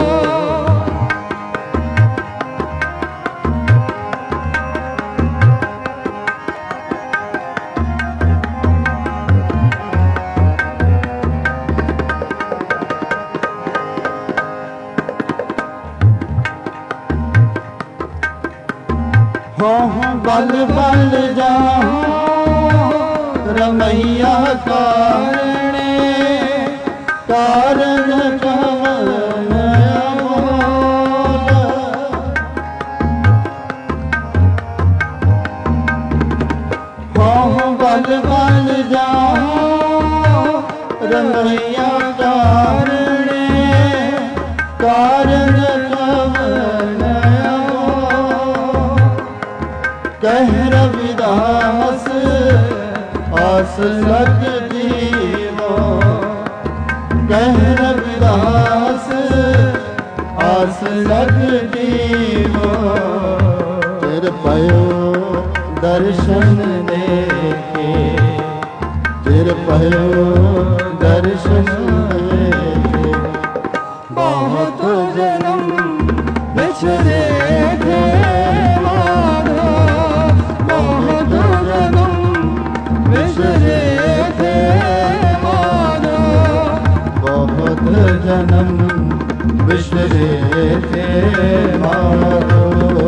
हो बल बल जाओ रमैया कारणे, कारण कवन अबोल। हो बल बल जाओ रमैया कारणे, कारण कवन अबोल। कह रविदास आस लग जीवो, कह रविदास आस लग जीवो। चिर पयो दर्शन देके, चिर पयो दर्शन देके। बहुत जन्म बिछड़े थे माधो, बहुत जन्म बिछड़े थे माधो। बहुत जन्म बिछड़े थे माधो।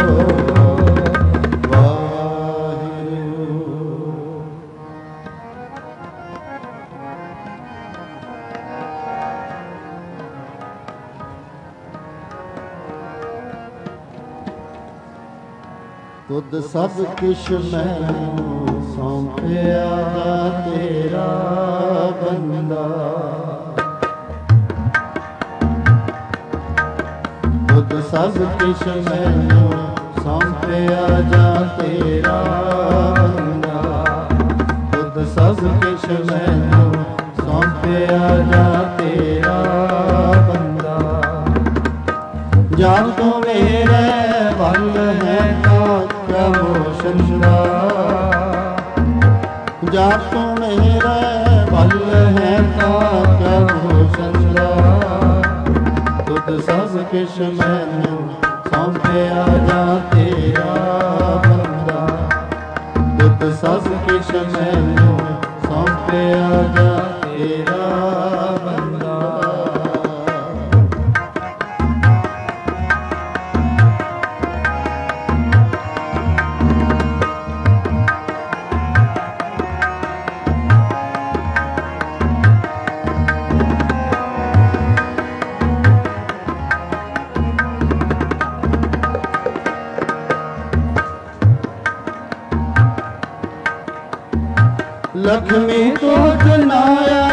तुद सब किश मैनू सौंपिया तेरा बंदा। तुद सब किश मैनू ਸੌਂਪਿਆ ਜਾ ਤੇਰਾ ਬੰਦਾ। ਤੁਧ ਸਭ ਕਿਛ ਮੈਨੂੰ ਸੌਂਪਿਆ ਜਾ ਤੇਰਾ ਬੰਦਾ। ਜਬ ਤੂੰ ਮੇਰੇ ਵੱਲ ਹੈ ਤਾਂ ਮੋਸ਼ਨ ਦਾ। ਜਬ ਤੂੰ ਮੇਰੇ ਵੱਲ ਹੈ ਤਾਂ ਮੋਸ਼ਨ ਦਾ। ਤੁਧ ਸਭ ਕਿਛ ਮੈਨੂੰ ਸੌਂਪਿਆ ਜਾ ਤੇਰਾ ਬੰਦਾ। ਤੁਧ ਸਭ ਕਿਛ ਮੈਨੂੰ ਸੌਂਪਿਆ ਜਾ ਤੇਰਾ ਬੰਦਾ। ਲਖਮੀ ਤੁਧ ਨਾਇਆ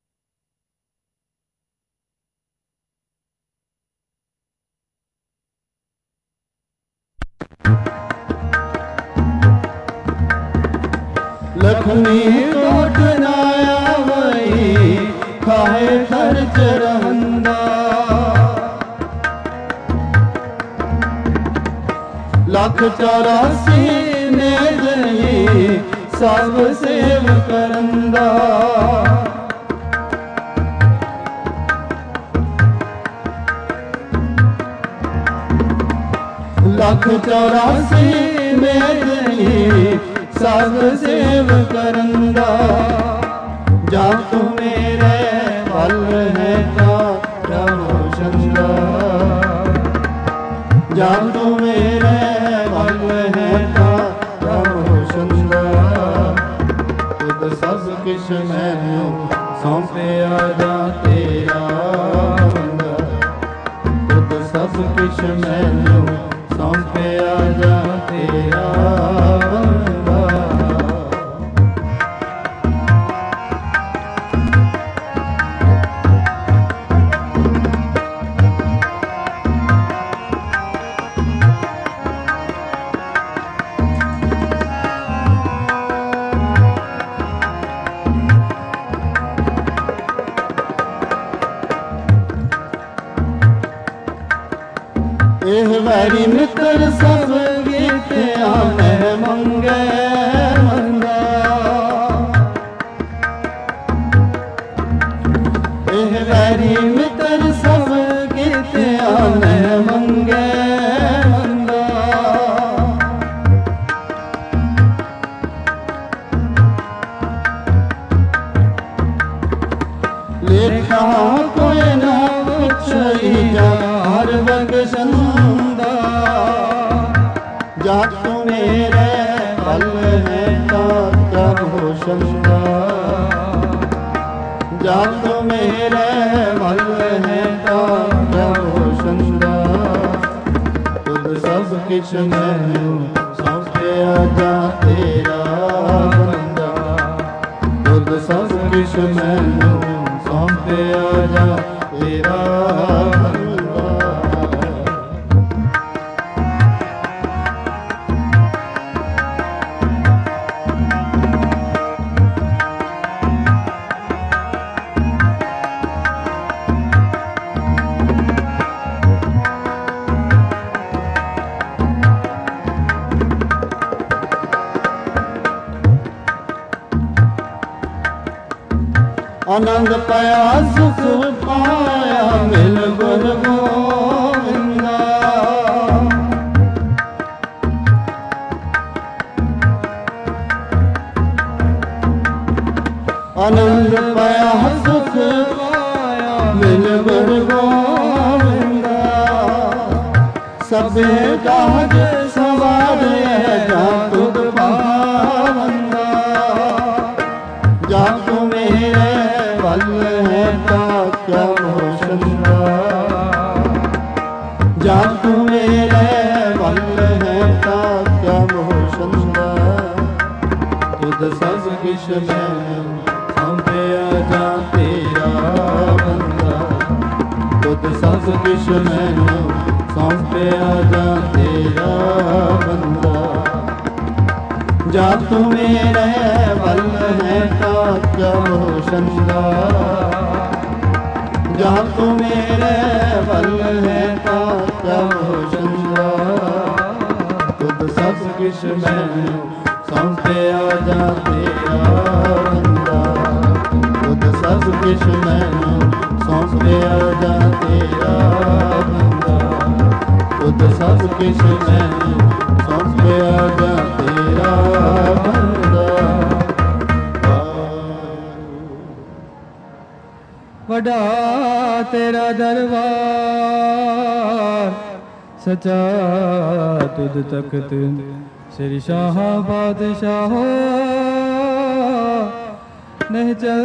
ਲਖਮੀ ਤੁਧ ਨਾਇਆ ਵਈ ਖਾਏ ਖਰਚ ਰਹੰਦਾ। ਲੱਖ 84 ਨੇ ਜਹੀ ਸਭ ਸੇਵ ਕਰੰਦਾ। ਲੱਖ 84 ਮੇਦਨੀ ਸਭ ਸੇਵ ਕਰੰਦਾ। ਜਬ ਤੂੰ ਮੇਰੇ ਵੱਲ ਹੈ ਤਾਂ ਰੋਸ਼ਨਦਾ। ਜਬ ਤੂੰ ਮੇਰੇ ਵੱਲ ਹੈ ਤਾਂ ਰੋਸ਼ਨਦਾ। ਤੁਧ ਸਭ ਕਿਛ ਮੈਨੂੰ ਸੌਂਪਿਆ ਜਾ ਤੇਰਾ ਬੰਦਾ। ਤੁਧ ਸਭ ਕਿਛ ਮੈਨੂੰ ਸੌਂਪਿਆ ਜਾ ਤੇਰਾ ਬੰਦਾ। ਇਹ ਵੈਰੀ ਮਿੱਤਰ ਸਭ ਗੀਤਿਆਂ ਮੈਂ ਮੰਗੇ ਮੰਗਾ। ਇਹ ਵੈਰੀ ਮਿੱਤਰ ਸਭ ਗੀਤਿਆਂ ਮੈਂ ਮੰਗੇ ਮੰਗਾ। ਲੇਖਾ ਕੋਈ ਨਾ ਪੁੱਛਈ ਜਾ ਹਰ ਬਖਸ਼ੰਦਾ। ਜਦ ਤੂੰ ਮੇਰੇ ਵੱਲ ਹੈ ਤਾਂ ਹੋਸ਼ੰਦਾ। ਜਦ ਤੂੰ ਮੇਰੇ ਵੱਲ ਹੈ ਤਾਂ ਹੋਸ਼ੰਦਾ। ਤੁਧ ਸਭ ਕਿਛ ਮੈਨੂੰ ਸੌਂਪਿਆ ਜਾ ਤੇਰਾ ਬੰਦਾ। ਤੁਧ ਸਭ ਕਿਛ ਮੈਨੂੰ ਸੌਂਪਿਆ ਜਾ ਤੇਰਾ ਬੰਦਾ। ਆਨੰਦ ਪਾਇਆ ਸੁਖ ਪਾਇਆ ਮਿਲ ਗੁਰ ਗੋਬਿੰਦਾ। ਆਨੰਦ ਪਾਇਆ ਸੁਖ ਪਾਇਆ ਮਿਲ ਗੁਰ ਗੋਬਿੰਦਾ। ਸਭੇ ਕਾਜ ਸਵਾਰਿਆ ਜਾ ਤੁਧ ਪਾਵੰਦਾ। ਜਾ ਤੂੰ ਮੇਰੇ ਵੱਲ ਹੈ ਤਾਂ ਹੋਸ਼ੰਦਾ। ਜਦ ਤੂੰ ਮੇਰੇ ਵੱਲ ਹੈ ਤਾਂ ਹੋਸ਼ੰਦਾ। ਤੁਧ ਸਭ ਕਿਛ ਮੈਨੂੰ ਸੌਂਪਿਆ ਜਾ ਤੇਰਾ ਬੰਦਾ। ਤੁਧ ਸਭ ਕਿਛ ਮੈਨੂੰ ਸੌਂਪਿਆ ਜਾ ਤੇਰਾ ਤੇਰਾ ਬੰਦਾ। ਜਾ ਤੂੰ ਮੇਰੇ ਵੱਲ ਹੈ ਤਾਂ ਕਿਆ ਹੋਸ਼ੰਦਾ। ਜਾ ਤੂੰ ਮੇਰੇ ਵੱਲ ਹੈ ਤਾਂ ਕਿਆ ਹੋਸ਼ੰਦਾ। ਤੁਧ ਸਭ ਕਿਛ ਮੈਨੂੰ ਸੌਂਪਿਆ ਜਾ ਤੇਰਾ ਬੰਦਾ। ਤੁਧ ਸਭ ਕਿਛ ਮੈਨੂੰ ਸੌਂਪਿਆ ਜਾ ਤੇਰਾ ਬੰਦਾ। ਤੁਧ ਸਭ ਕਿਛ ਮੈਨੂੰ ਸੌਂਪਿਆ ਜਾ ਤੇਰਾ ਬੰਦਾ। ਵੱਡਾ ਤੇਰਾ ਦਰਬਾਰ ਸਚਾ ਤੁਧ ਤਖਤ ਸ੍ਰੀ ਸ਼ਾਹ ਬਾਦਸ਼ਾਹੋ ਨਿਹਚਲ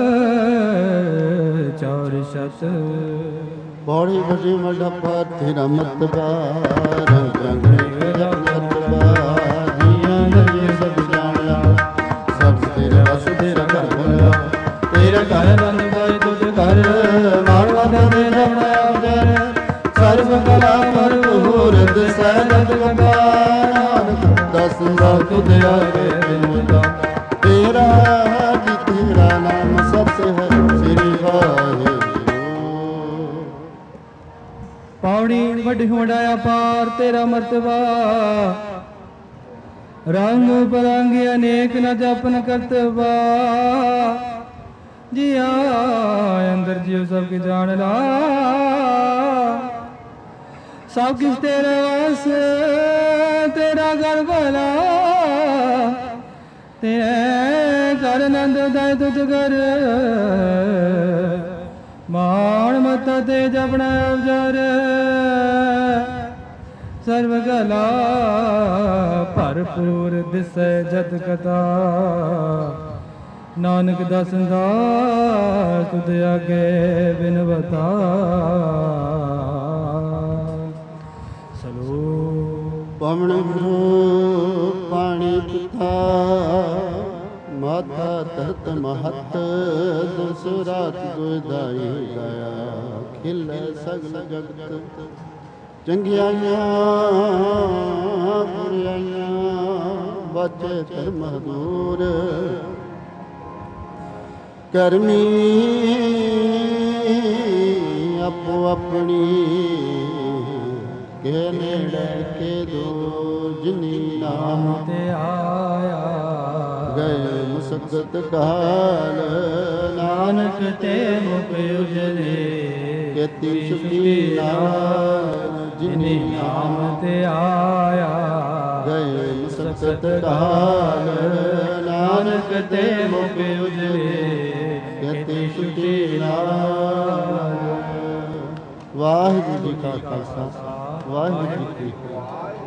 ਚਾਰ ਸ਼ਤ। ਬੜੀ ਵੱਡੀ ਮੰਡਪਾ ਤੇਰਾ ਮਤਬਾ ਰੰਗ ਰੰਗ ਤੇਰਾ ਮਤਬਾ। ਜੀਆਂ ਨਜੇ ਸਭ ਜਾਣਿਆ ਸਭ ਤੇਰਾ ਰਸ ਤੇਰਾ ਘਰ ਬਣਿਆ। ਤੇਰਾ ਘਰ ਬੰਦ ਬਾਈ ਤੁਧ ਘਰ ਮਾਣਵਾ ਦੇ ਬਣਾਇਆ ਜਰ। ਸਰਬ ਕਲਾ ਭਰਪੂਰ ਸਹਿਜਤ ਗਗਾਨ। ਦਸਦਾ ਤੁਧ ਆਗੇ ਬਿਨੁਦਾ। ਤੇਰਾ ਜੀ ਤੇਰਾ ਨਾਮ ਸਤ ਹੈ ਸ੍ਰੀ ਵਾਹਿਗੁਰੂ। ਪੌੜੀ ਵੱਡੀ ਵਡਾਇਆ ਪਾਰ ਤੇਰਾ ਮਰਤਬਾ। ਰੰਗ ਬਰੰਗ ਅਨੇਕ ਨ ਜਪਨ ਕਰਤਬਾ। ਜਿਆ ਅੰਦਰ ਜਿਉ ਸਭ ਕੀ ਜਾਣ ਲਾ। ਸਭ ਕਿਛ ਤੇਰੇ ਵਾਸ ਤੇਰਾ ਘਰ ਭਲਾ। ਤੇਰੇ ਘਰ ਨੰਦ ਉਦੈ ਤੁਧ ਘਰ। ਮਾਣ ਮਤਾ ਤੇ ਜਪਣਾ ਅਵਜਰ। ਸਰਬ ਗਲਾ ਭਰਪੂਰ ਦਿਸੈ ਜਤ ਕਥਾ। ਨਾਨਕ ਦਸੰਦਾ ਤੁਧ ਆਗੇ ਬਿਨਵਤਾ। ਸਲੋ ਪਵਨ ਗੁਰੂ ਪਾਣੀ ਪਿਤਾ। ਮਾਤਾ ਧਰਤ ਮਹਤ ਦਸ ਰਾਤ ਦੁਇਦਾਈ ਦਇਆ। ਖਿਲੇ ਸਗਲ ਜਗਤ ਚੰਗਿਆਈਆਂ ਬੁਰਿਆਈਆਂ। ਬਚੇ ਧਰਮ ਦੂਰ ਕਰਮੀ ਆਪੋ ਆਪਣੀ। ਕੇ ਨੇੜੇ ਕੇ ਦੋ ਜਿਨੀ ਨਾਮ ਤੇ ਆਇਆ। ਗਏ ਮੁਸਕਤ ਕਾਲ ਨਾਨਕ ਤੇ ਮੁਖ ਉਜਲੇ। ਕੇਤੀ ਸੁਖੀ ਨਾਮ ਜਿਨੀ ਨਾਮ ਤੇ ਆਇਆ। ਗਏ ਮੁਸਕਤ ਕਾਲ ਨਾਨਕ ਤੇ ਮੁਖ ਉਜਲੇ। ਕੇਤੀ ਸੁਖੀ ਨਾਮ। ਵਾਹਿਗੁਰੂ ਜੀ ਕਾ ਖਾਲਸਾ ਵਾਹਿਗੁਰੂ ਜੀ ਕੀ ਫਤਿਹ।